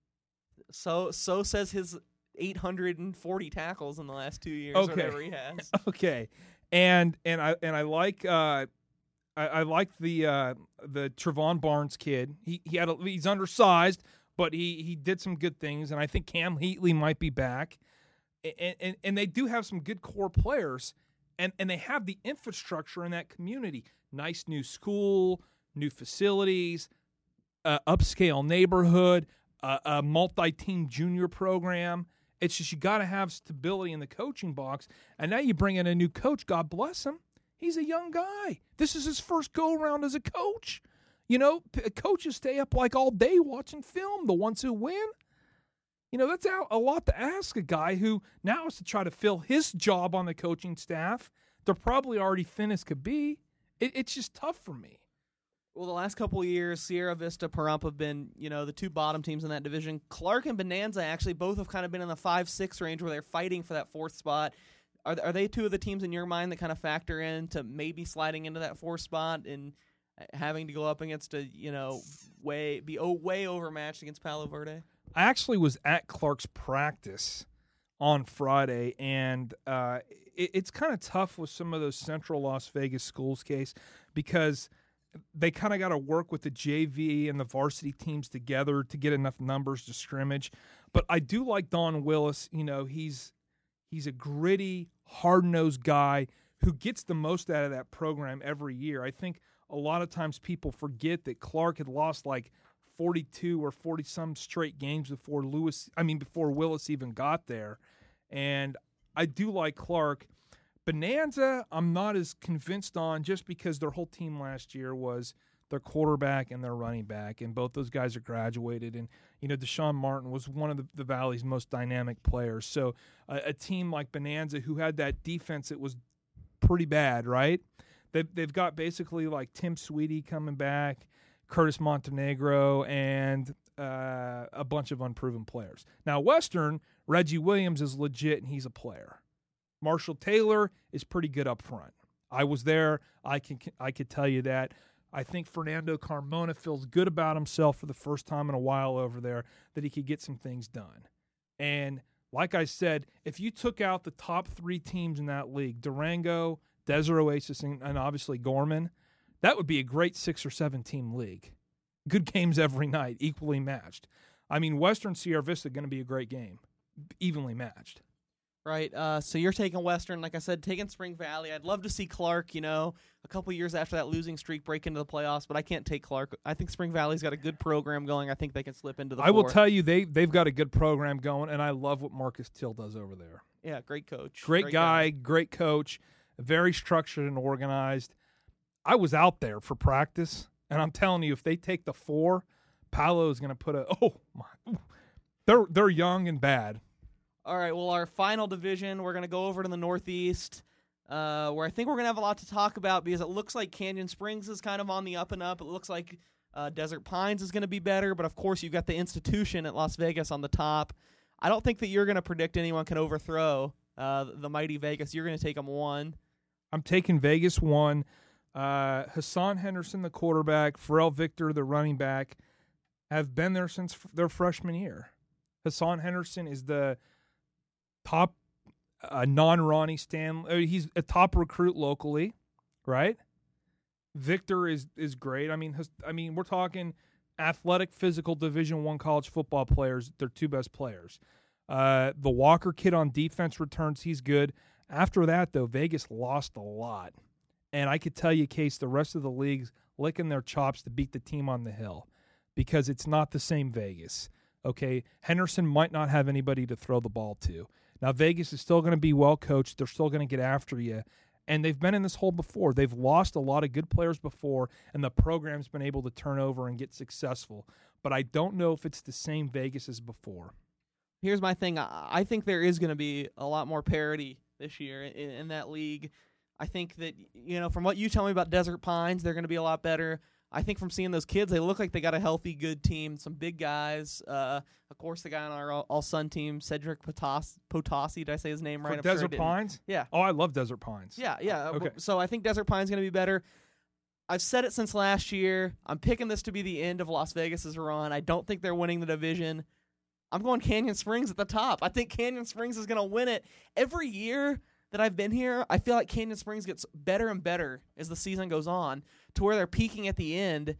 So so says his eight hundred forty tackles in the last two years, Okay. whatever he has. Okay. And and I and I like uh I, I like the uh the Trevon Barnes kid. He he had a, he's undersized, but he he did some good things, and I think Cam Heatley might be back. And and, and they do have some good core players, and, and they have the infrastructure in that community. Nice new school, new facilities, uh, upscale neighborhood, uh, a multi-team junior program. It's just you got to have stability in the coaching box. And now you bring in a new coach. God bless him. He's a young guy. This is his first go-around as a coach. You know, p- coaches stay up like all day watching film, the ones who win. You know, that's a lot to ask a guy who now has to try to fill his job on the coaching staff. They're probably already thin as could be. It, it's just tough for me. Well, the last couple of years, Sierra Vista, Pahrump have been, you know, the two bottom teams in that division. Clark and Bonanza actually both have kind of been in the five six range where they're fighting for that fourth spot. Are are they two of the teams in your mind that kind of factor in to maybe sliding into that fourth spot and having to go up against a, you know, way be oh, way overmatched against Palo Verde? I actually was at Clark's practice on Friday, and uh, it, it's kind of tough with some of those Central Las Vegas schools case because – they kind of got to work with the J V and the varsity teams together to get enough numbers to scrimmage. But I do like Don Willis. You know, he's he's a gritty, hard-nosed guy who gets the most out of that program every year. I think a lot of times people forget that Clark had lost like forty-two or forty some straight games before Lewis. I mean, before Willis even got there. And I do like Clark. Bonanza, I'm not as convinced on just because their whole team last year was their quarterback and their running back, and both those guys are graduated. And, you know, Deshaun Martin was one of the, the Valley's most dynamic players. So uh, a team like Bonanza, who had that defense that was pretty bad, right? They've, they've got basically like Tim Sweetie coming back, Curtis Montenegro, and uh, a bunch of unproven players. Now, Western, Reggie Williams is legit, and he's a player. Marshall Taylor is pretty good up front. I was there. I can I could tell you that. I think Fernando Carmona feels good about himself for the first time in a while over there, that he could get some things done. And like I said, if you took out the top three teams in that league, Durango, Desert Oasis, and, and obviously Gorman, that would be a great six or seven team league. Good games every night, equally matched. I mean, Western Sierra Vista going to be a great game, evenly matched. Right, uh, so you're taking Western, like I said, taking Spring Valley. I'd love to see Clark, you know, a couple years after that losing streak break into the playoffs, but I can't take Clark. I think Spring Valley's got a good program going. I think they can slip into the I four. will tell you, they, they've got a good program going, and I love what Marcus Till does over there. Yeah, great coach. Great, great guy, guy, great coach, very structured and organized. I was out there for practice, and I'm telling you, if they take the four, Palo is going to put a – oh, my – they're they're young and bad. All right, well, our final division, we're going to go over to the Northeast, uh, where I think we're going to have a lot to talk about because it looks like Canyon Springs is kind of on the up and up. It looks like uh, Desert Pines is going to be better, but of course you've got the institution at Las Vegas on the top. I don't think that you're going to predict anyone can overthrow uh, the mighty Vegas. You're going to take them one. I'm taking Vegas one. Uh, Hassan Henderson, the quarterback, Pharrell Victor, the running back, have been there since f- their freshman year. Hassan Henderson is the top uh, non-Ronnie Stanley. He's a top recruit locally, right? Victor is is great. I mean, his, I mean, we're talking athletic, physical Division One college football players. They're two best players. Uh, the Walker kid on defense returns. He's good. After that, though, Vegas lost a lot. And I could tell you, Case, the rest of the league's licking their chops to beat the team on the hill because it's not the same Vegas. Okay, Henderson might not have anybody to throw the ball to. Now, Vegas is still going to be well coached. They're still going to get after you. And they've been in this hole before. They've lost a lot of good players before, and the program's been able to turn over and get successful. But I don't know if it's the same Vegas as before. Here's my thing. I think there is going to be a lot more parity this year in, in that league. I think that, you know, from what you tell me about Desert Pines, they're going to be a lot better. I think from seeing those kids, they look like they got a healthy, good team, some big guys. Uh, of course, the guy on our all-sun team, Cedric Potas- Potassi, did I say his name right? For Desert Pines? Yeah. Oh, I love Desert Pines. Yeah, yeah. Okay. So I think Desert Pine's going to be better. I've said it since last year. I'm picking this to be the end of Las Vegas's run. I don't think they're winning the division. I'm going Canyon Springs at the top. I think Canyon Springs is going to win it. Every year that I've been here, I feel like Canyon Springs gets better and better as the season goes on to where they're peaking at the end.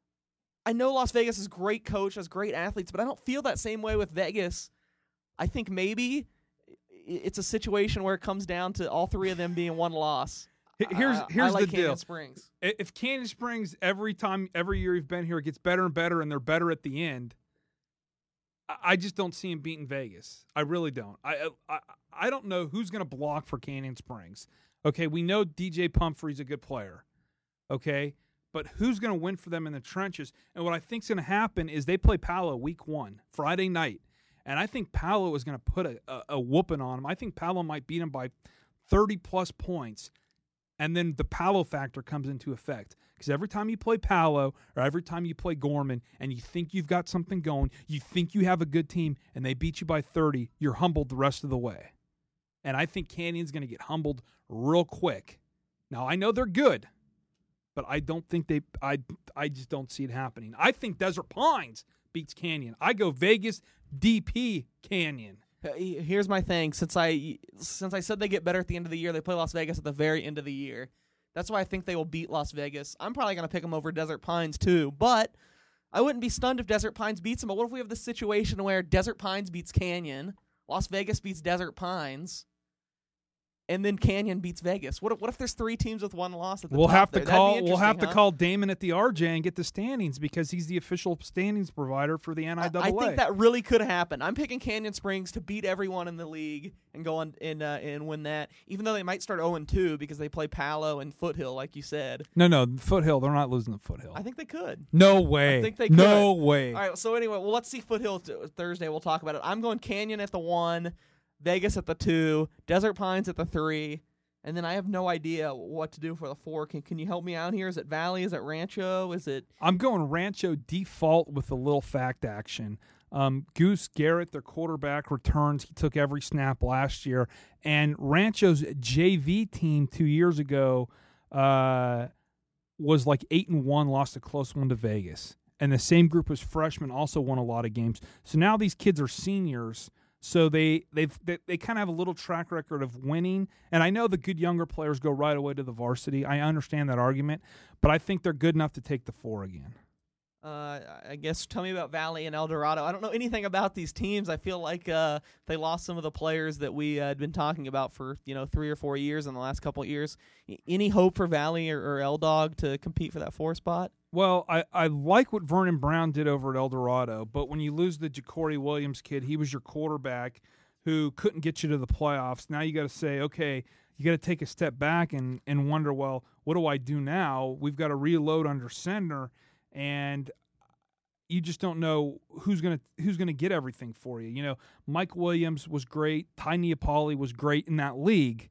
I know Las Vegas is a great coach, has great athletes, but I don't feel that same way with Vegas. I think maybe it's a situation where it comes down to all three of them being one loss. Here's I, here's I like the Canyon deal. Springs. If Canyon Springs every time every year you've been here it gets better and better and they're better at the end, I just don't see him beating Vegas. I really don't. I I, I don't know who's going to block for Canyon Springs. Okay, we know D J Pumphrey's a good player. Okay, but who's going to win for them in the trenches? And what I think's going to happen is they play Palo week one, Friday night, and I think Palo is going to put a, a, a whooping on them. I think Palo might beat them by thirty plus points, and then the Palo factor comes into effect. Because every time you play Palo or every time you play Gorman and you think you've got something going, you think you have a good team, and they beat you by thirty, you're humbled the rest of the way. And I think Canyon's going to get humbled real quick. Now, I know they're good, but I don't think they – I I just don't see it happening. I think Desert Pines beats Canyon. I go Vegas, D P, Canyon. Here's my thing. Since I since I said they get better at the end of the year, they play Las Vegas at the very end of the year. That's why I think they will beat Las Vegas. I'm probably going to pick them over Desert Pines too, but I wouldn't be stunned if Desert Pines beats them. But what if we have the situation where Desert Pines beats Canyon, Las Vegas beats Desert Pines? and then Canyon beats Vegas. What if, what if there's three teams with one loss at the we'll top have to there? call we'll have to huh? call Damon at the R J and get the standings because he's the official standings provider for the N I A A. I think that really could happen. I'm picking Canyon Springs to beat everyone in the league and go on and uh, and win that. Even though they might start oh and two because they play Palo and Foothill, like you said. No, no, Foothill. They're not losing to Foothill. I think they could. No way. I think they could. No way. All right. So anyway, well, let's see Foothill t- Thursday. We'll talk about it. I'm going Canyon at the one, Vegas at the two, Desert Pines at the three. And then I have no idea what to do for the four. Can can you help me out here? Is it Valley? Is it Rancho? Is it? I'm going Rancho default with a little fact action. Um, Goose Garrett, their quarterback, returns. He took every snap last year. And Rancho's J V team two years ago uh, was like eight and one, lost a close one to Vegas. And the same group as freshmen also won a lot of games. So now these kids are seniors. So they they've, they they kind of have a little track record of winning, and I know the good younger players go right away to the varsity. I understand that argument, but I think they're good enough to take the four again. Uh, I guess tell me about Valley and El Dorado. I don't know anything about these teams. I feel like uh, they lost some of the players that we uh, had been talking about for you know three or four years in the last couple of years. Any hope for Valley or, or El Dog to compete for that four spot? Well, I, I like what Vernon Brown did over at El Dorado, but when you lose the Jacory Williams kid, he was your quarterback who couldn't get you to the playoffs. Now you got to say, okay, you got to take a step back and, and wonder, well, what do I do now? We've got to reload under center, and you just don't know who's gonna who's gonna get everything for you. You know, Mike Williams was great, Ty Neapoli was great in that league,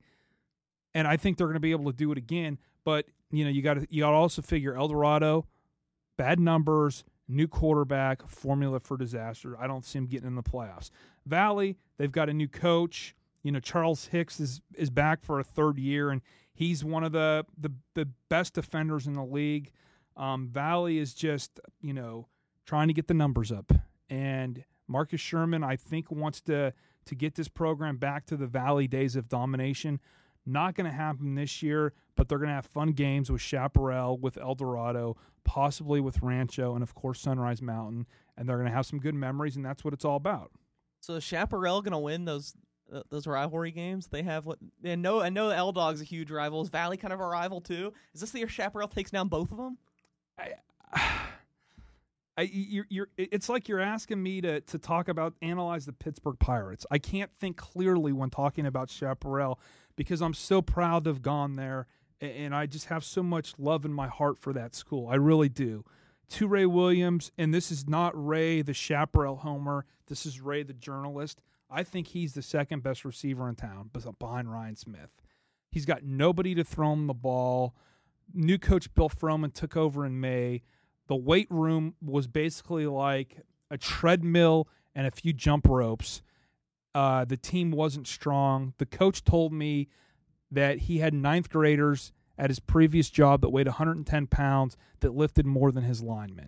and I think they're going to be able to do it again. But you know, you got to you got to also figure El Dorado. Bad numbers, new quarterback, formula for disaster. I don't see him getting in the playoffs. Valley, they've got a new coach. You know, Charles Hicks is is back for a third year, and he's one of the the, the best defenders in the league. Um, Valley is just, you know, trying to get the numbers up. And Marcus Sherman, I think, wants to to get this program back to the Valley days of domination. Not going to happen this year, but they're going to have fun games with Chaparral, with El Dorado, possibly with Rancho, and, of course, Sunrise Mountain. And they're going to have some good memories, and that's what it's all about. So is Chaparral going to win those uh, those rivalry games? They have what? And no, I know L Dog's a huge rival. Is Valley kind of a rival too? Is this the year Chaparral takes down both of them? I, I, you're, you're, it's like you're asking me to to talk about, analyze the Pittsburgh Pirates. I can't think clearly when talking about Chaparral because I'm so proud to have gone there, and I just have so much love in my heart for that school. I really do. To Ray Williams, and this is not Ray the Chaparral homer. This is Ray the journalist. I think he's the second best receiver in town behind Ryan Smith. He's got nobody to throw him the ball. New coach Bill Froman took over in May. The weight room was basically like a treadmill and a few jump ropes. Uh, the team wasn't strong. The coach told me that he had ninth graders at his previous job that weighed one hundred ten pounds that lifted more than his linemen.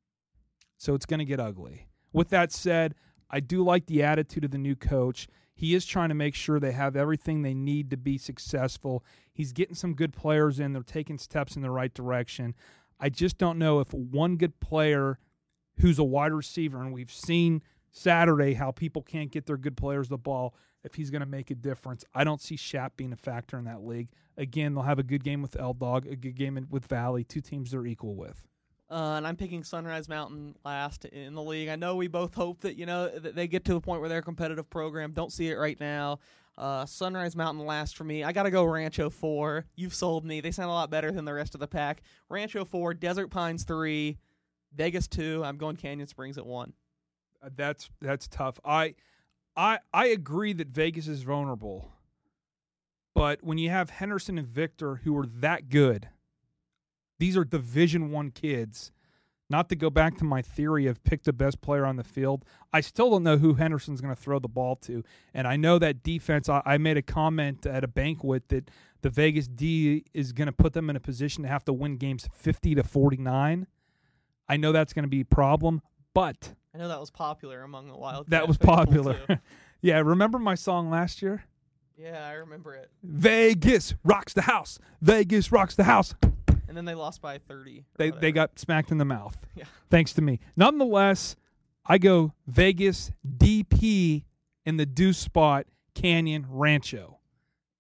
So it's going to get ugly. With that said, I do like the attitude of the new coach. He is trying to make sure they have everything they need to be successful. He's getting some good players in. They're taking steps in the right direction. I just don't know if one good player who's a wide receiver, and we've seen Saturday how people can't get their good players the ball, if he's going to make a difference. I don't see Shap being a factor in that league. Again, they'll have a good game with L Dog, a good game with Valley, two teams they're equal with. Uh, and I'm picking Sunrise Mountain last in the league. I know we both hope that, you know, that they get to a point where they're a competitive program. Don't see it right now. Uh, Sunrise Mountain last for me. I got to go Rancho four. You've sold me. They sound a lot better than the rest of the pack. Rancho four, Desert Pines three, Vegas two. I'm going Canyon Springs at one. Uh, that's that's tough. I, I I agree that Vegas is vulnerable, but when you have Henderson and Victor who are that good, these are Division One kids. Not to go back to my theory of pick the best player on the field, I still don't know who Henderson's going to throw the ball to. And I know that defense, I, I made a comment at a banquet that the Vegas D is going to put them in a position to have to win games fifty to forty-nine. I know that's going to be a problem, but I know that was popular among the Wildcat. That was popular. Yeah, remember my song last year? Yeah, I remember it. Vegas rocks the house. Vegas rocks the house. And then they lost by thirty. They whatever. they got smacked in the mouth. Yeah. Thanks to me. Nonetheless, I go Vegas D P in the deuce spot, Canyon Rancho.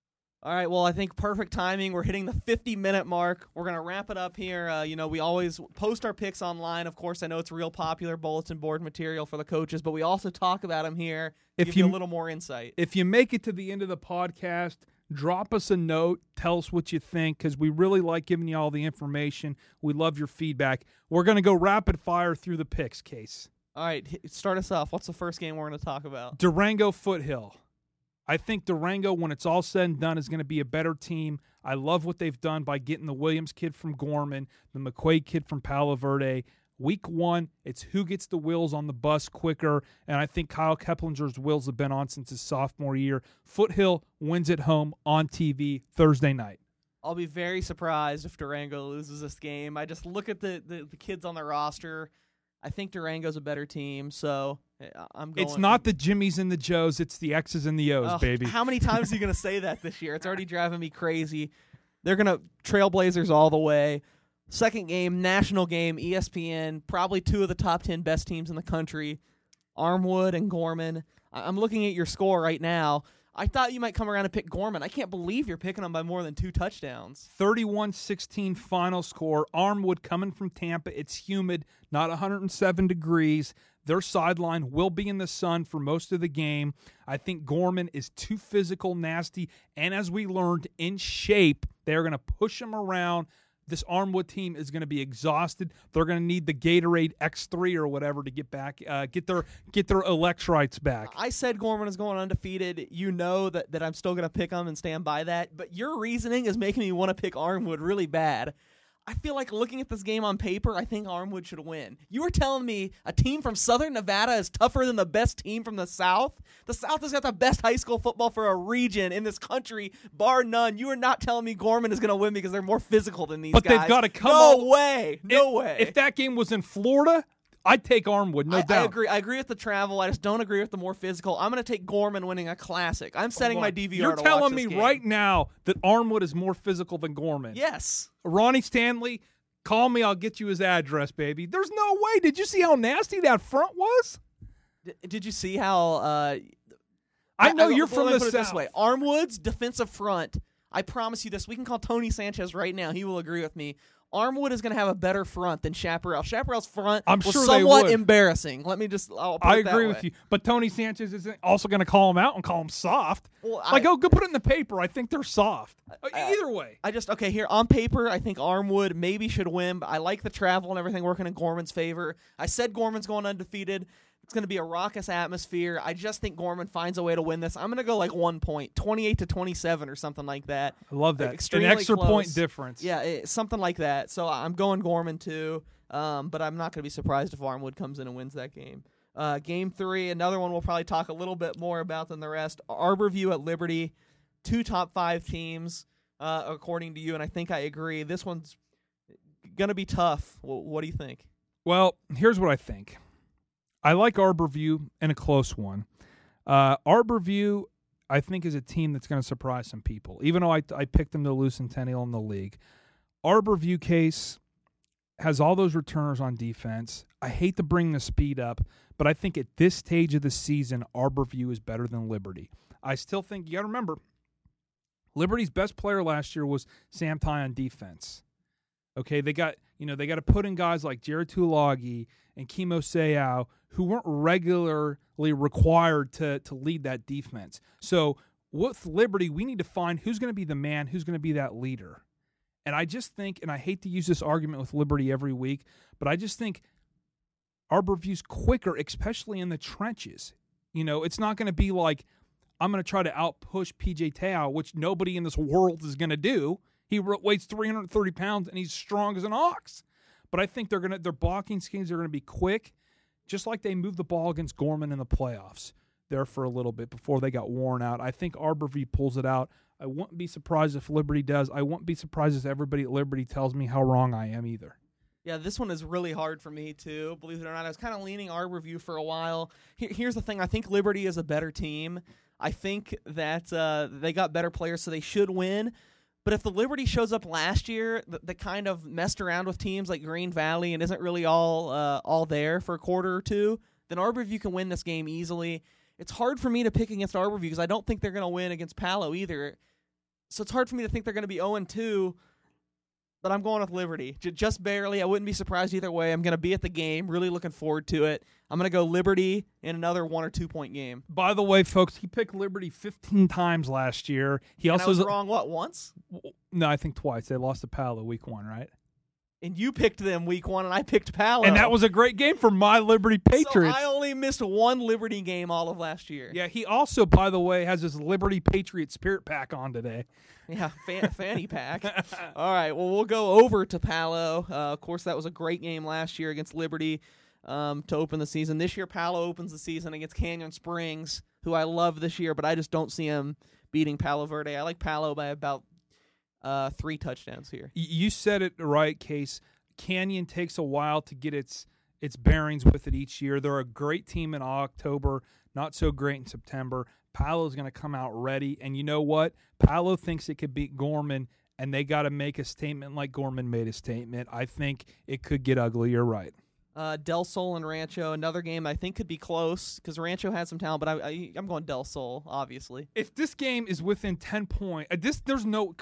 All right, well, I think perfect timing. We're hitting the fifty-minute mark. We're going to wrap it up here. Uh, you know, we always post our picks online. Of course, I know it's real popular bulletin board material for the coaches, but we also talk about them here to If give you, you- a little more insight. If you make it to the end of the podcast, drop us a note. Tell us what you think, because we really like giving you all the information. We love your feedback. We're going to go rapid fire through the picks, Case. All right, h- start us off. What's the first game we're going to talk about? Durango Foothill. I think Durango, when it's all said and done, is going to be a better team. I love what they've done by getting the Williams kid from Gorman, the McQuaid kid from Palo Verde. Week one, it's who gets the wheels on the bus quicker, and I think Kyle Keplinger's wheels have been on since his sophomore year. Foothill wins at home on T V Thursday night. I'll be very surprised if Durango loses this game. I just look at the, the, the kids on the roster. I think Durango's a better team, so I'm going. It's not the Jimmies and the Joes, it's the X's and the O's, Ugh, baby. How many times are you going to say that this year? It's already driving me crazy. They're going to Trailblazers all the way. Second game, national game, E S P N, probably two of the top ten best teams in the country, Armwood and Gorman. I- I'm looking at your score right now. I thought you might come around and pick Gorman. I can't believe you're picking them by more than two touchdowns. thirty-one sixteen final score. Armwood coming from Tampa. It's humid, not one hundred seven degrees. Their sideline will be in the sun for most of the game. I think Gorman is too physical, nasty, and as we learned, in shape. They're going to push him around. This Armwood team is going to be exhausted. They're going to need the Gatorade X three or whatever to get back, uh, get their get their electrolytes back. I said Gorman is going undefeated. You know that, that I'm still going to pick them and stand by that. But your reasoning is making me want to pick Armwood really bad. I feel like looking at this game on paper, I think Armwood should win. You were telling me a team from Southern Nevada is tougher than the best team from the South? The South has got the best high school football for a region in this country, bar none. You are not telling me Gorman is going to win because they're more physical than these But guys. they've got to come No all- way. No if, way. If that game was in Florida, I'd take Armwood, no I, doubt. I agree. I agree with the travel. I just don't agree with the more physical. I'm going to take Gorman winning a classic. I'm setting my D V R You're to telling watch me this game. right now that Armwood is more physical than Gorman. Yes. Ronnie Stanley, call me. I'll get you his address, baby. There's no way. Did you see how nasty that front was? D- did you see how? Uh, I know I, you're let from me the put it South. this way: Armwood's defensive front. I promise you this. We can call Tony Sanchez right now. He will agree with me. Armwood is going to have a better front than Chaparral. Chaparral's front I'm was sure they somewhat would. embarrassing. Let me just. I'll put I it that agree way. with you. But Tony Sanchez isn't also going to call him out and call him soft. Well, like, I- oh, go put it in the paper. I think they're soft. Uh, I- Either way. I just okay here on paper. I think Armwood maybe should win, but I like the travel and everything working in Gorman's favor. I said Gorman's going undefeated. It's going to be a raucous atmosphere. I just think Gorman finds a way to win this. I'm going to go like one point, twenty-eight to twenty-seven or something like that. I love that. An Extremely extra close. point difference. Yeah, it, something like that. So I'm going Gorman too, um, but I'm not going to be surprised if Armwood comes in and wins that game. Uh, game three, another one we'll probably talk a little bit more about than the rest. Arborview at Liberty, two top five teams, uh, according to you, and I think I agree. This one's going to be tough. W- what do you think? Well, here's what I think. I like Arborview in a close one. Uh, Arborview, I think, is a team that's going to surprise some people, even though I, I picked them to lose Centennial in the league. Arborview case has all those returners on defense. I hate to bring the speed up, but I think at this stage of the season, Arborview is better than Liberty. I still think, you got to remember, Liberty's best player last year was Sam Ty on defense. Okay, they got you know they got to put in guys like Jared Tulagi and Kimo Seau who weren't regularly required to to lead that defense. So with Liberty, we need to find who's going to be the man, who's going to be that leader. And I just think, and I hate to use this argument with Liberty every week, but I just think Arborview's quicker, especially in the trenches. You know, it's not going to be like I'm going to try to out-push P J Te'o, which nobody in this world is going to do. He weighs three hundred thirty pounds, and he's strong as an ox. But I think they're going to their blocking schemes are going to be quick, just like they moved the ball against Gorman in the playoffs there for a little bit before they got worn out. I think Arborview pulls it out. I wouldn't be surprised if Liberty does. I wouldn't be surprised if everybody at Liberty tells me how wrong I am either. Yeah, this one is really hard for me, too, believe it or not. I was kind of leaning Arborview for a while. Here, here's the thing. I think Liberty is a better team. I think that uh, they got better players, so they should win. But if the Liberty shows up last year that, that kind of messed around with teams like Green Valley and isn't really all uh, all there for a quarter or two, then Arborview can win this game easily. It's hard for me to pick against Arborview because I don't think they're going to win against Palo either. so it's hard for me to think they're going to be oh and two, but I'm going with Liberty. J- just barely. I wouldn't be surprised either way. I'm going to be at the game. Really looking forward to it. I'm going to go Liberty in another one or two point game. By the way, folks, he picked Liberty fifteen times last year. He And also I was was wrong, what, once? No, I think twice. They lost to Palo week one, right? And you picked them week one, and I picked Palo. And that was a great game for my Liberty Patriots. So I only missed one Liberty game all of last year. Yeah, he also, by the way, has his Liberty Patriot Spirit Pack on today. Yeah, fan, fanny pack. All right, well, we'll go over to Palo. Uh, of course, that was a great game last year against Liberty um, to open the season. This year, Palo opens the season against Canyon Springs, who I love this year, but I just don't see him beating Palo Verde. I like Palo by about uh, three touchdowns here. You said it right, Case. Canyon takes a while to get its its bearings with it each year. They're a great team in October, not so great in September. Palo's going to come out ready, and you know what? Palo thinks it could beat Gorman, and they got to make a statement like Gorman made a statement. I think it could get ugly. You're right. Uh, Del Sol and Rancho, another game I think could be close because Rancho had some talent, but I, I, I'm going Del Sol, obviously. If this game is within ten points, uh, this there's no.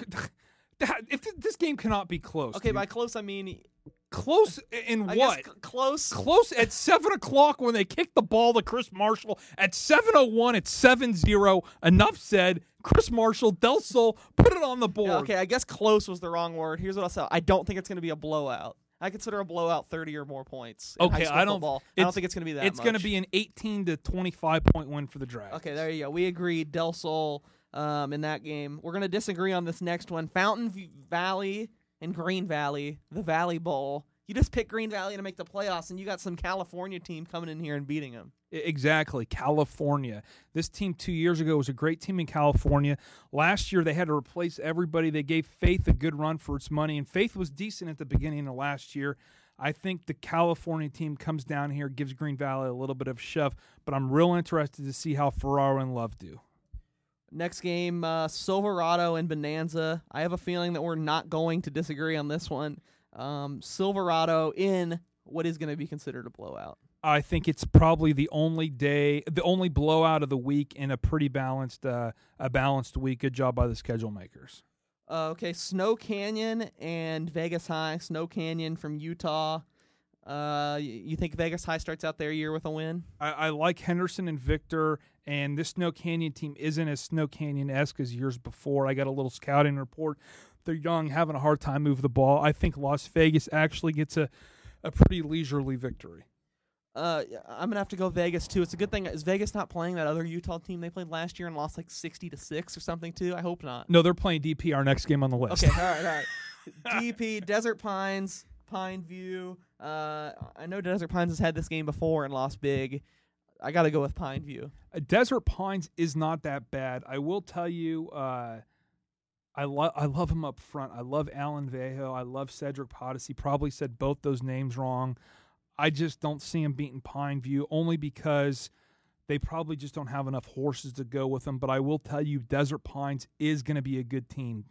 If this game cannot be close. Okay, dude. by close I mean close in I what? guess c- close. Close at seven o'clock when they kick the ball to Chris Marshall. At seven oh one, it's seven zero. Enough said. Chris Marshall, Del Sol, put it on the board. Yeah, okay, I guess close was the wrong word. Here's what I'll say: I don't think it's going to be a blowout. I consider a blowout thirty or more points. In Okay, high school I don't. Football. I don't think it's going to be that. It's going to be an eighteen to twenty-five point win for the Dragons. Okay, there you go. We agree. Del Sol um, in that game. We're going to disagree on this next one. Fountain v- Valley and Green Valley, the Valley Bowl. You just picked Green Valley to make the playoffs, and you got some California team coming in here and beating them. Exactly, California. This team two years ago was a great team in California. Last year they had to replace everybody. They gave Faith a good run for its money, and Faith was decent at the beginning of last year. I think the California team comes down here, gives Green Valley a little bit of a shove, but I'm real interested to see how Ferraro and Love do. Next game, uh, Silverado and Bonanza. I have a feeling that we're not going to disagree on this one. Um, Silverado in what is going to be considered a blowout. I think it's probably the only day, the only blowout of the week in a pretty balanced, uh, a balanced week. Good job by the schedule makers. Uh, okay, Snow Canyon and Vegas High. Snow Canyon from Utah. Uh, you think Vegas High starts out their year with a win? I, I like Henderson and Victor, and this Snow Canyon team isn't as Snow Canyon-esque as years before. I got a little scouting report. They're young, having a hard time moving the ball. I think Las Vegas actually gets a, a pretty leisurely victory. Uh, I'm gonna have to go Vegas too. It's a good thing. Is Vegas not playing that other Utah team they played last year and lost like sixty to six or something too? I hope not. No, they're playing D P, our next game on the list. Okay, all right, all right. D P, Desert Pines, Pine View. Uh, I know Desert Pines has had this game before and lost big. I got to go with Pine View. Uh, Desert Pines is not that bad. I will tell you, uh, I love I love him up front. I love Alan Vejo. I love Cedric Potts. He probably said both those names wrong. I just don't see him beating Pine View only because they probably just don't have enough horses to go with them. But I will tell you, Desert Pines is going to be a good team.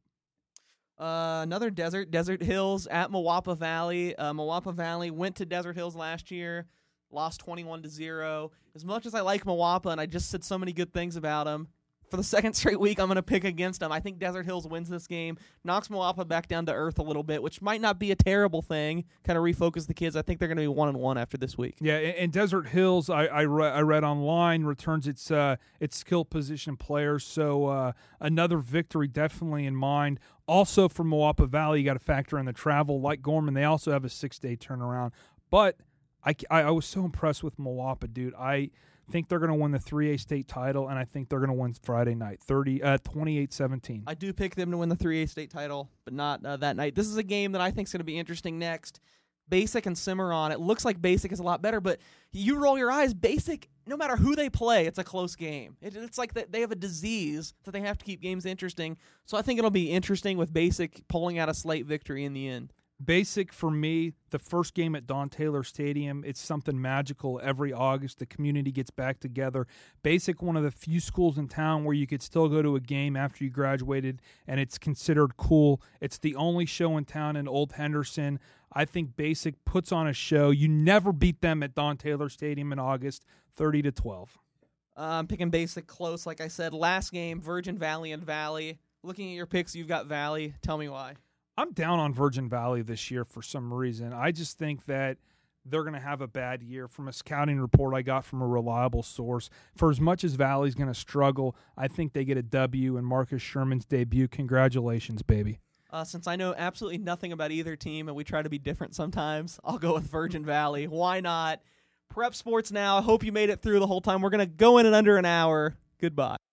Uh, another desert, Desert Hills at Moapa Valley. Uh, Moapa Valley went to Desert Hills last year, lost twenty-one to zero. As much as I like Moapa, and I just said so many good things about them, for the second straight week, I'm going to pick against them. I think Desert Hills wins this game, knocks Moapa back down to earth a little bit, which might not be a terrible thing. Kind of refocus the kids. I think they're going to be one and one after this week. Yeah, and, and Desert Hills, I I, re- I read online, returns its uh, its skill position players. So uh, another victory definitely in mind. Also for Moapa Valley, you got to factor in the travel. Like Gorman, they also have a six day turnaround. But I, I, I was so impressed with Moapa, dude. I think they're going to win the three A state title, and I think they're going to win Friday night, thirty, uh, twenty-eight seventeen. I do pick them to win the three A state title, but not uh, that night. This is a game that I think is going to be interesting next. Basic and Cimarron. It looks like Basic is a lot better, but you roll your eyes. Basic, no matter who they play, it's a close game. It, it's like that they have a disease that they have to keep games interesting. So I think it'll be interesting with Basic pulling out a slate victory in the end. Basic for me, the first game at Don Taylor Stadium, it's something magical every August. The community gets back together. Basic, one of the few schools in town where you could still go to a game after you graduated, and it's considered cool. It's the only show in town in Old Henderson. I think Basic puts on a show. You never beat them at Don Taylor Stadium in August, thirty to twelve. Uh, I'm picking Basic close, like I said. Last game, Virgin Valley and Valley. Looking at your picks, you've got Valley. Tell me why. I'm down on Virgin Valley this year for some reason. I just think that they're going to have a bad year. From a scouting report I got from a reliable source, for as much as Valley's going to struggle, I think they get a W in Marcus Sherman's debut. Congratulations, baby. Uh, since I know absolutely nothing about either team and we try to be different sometimes, I'll go with Virgin Valley. Why not? Prep Sports Now. I hope you made it through the whole time. We're going to go in in under an hour. Goodbye.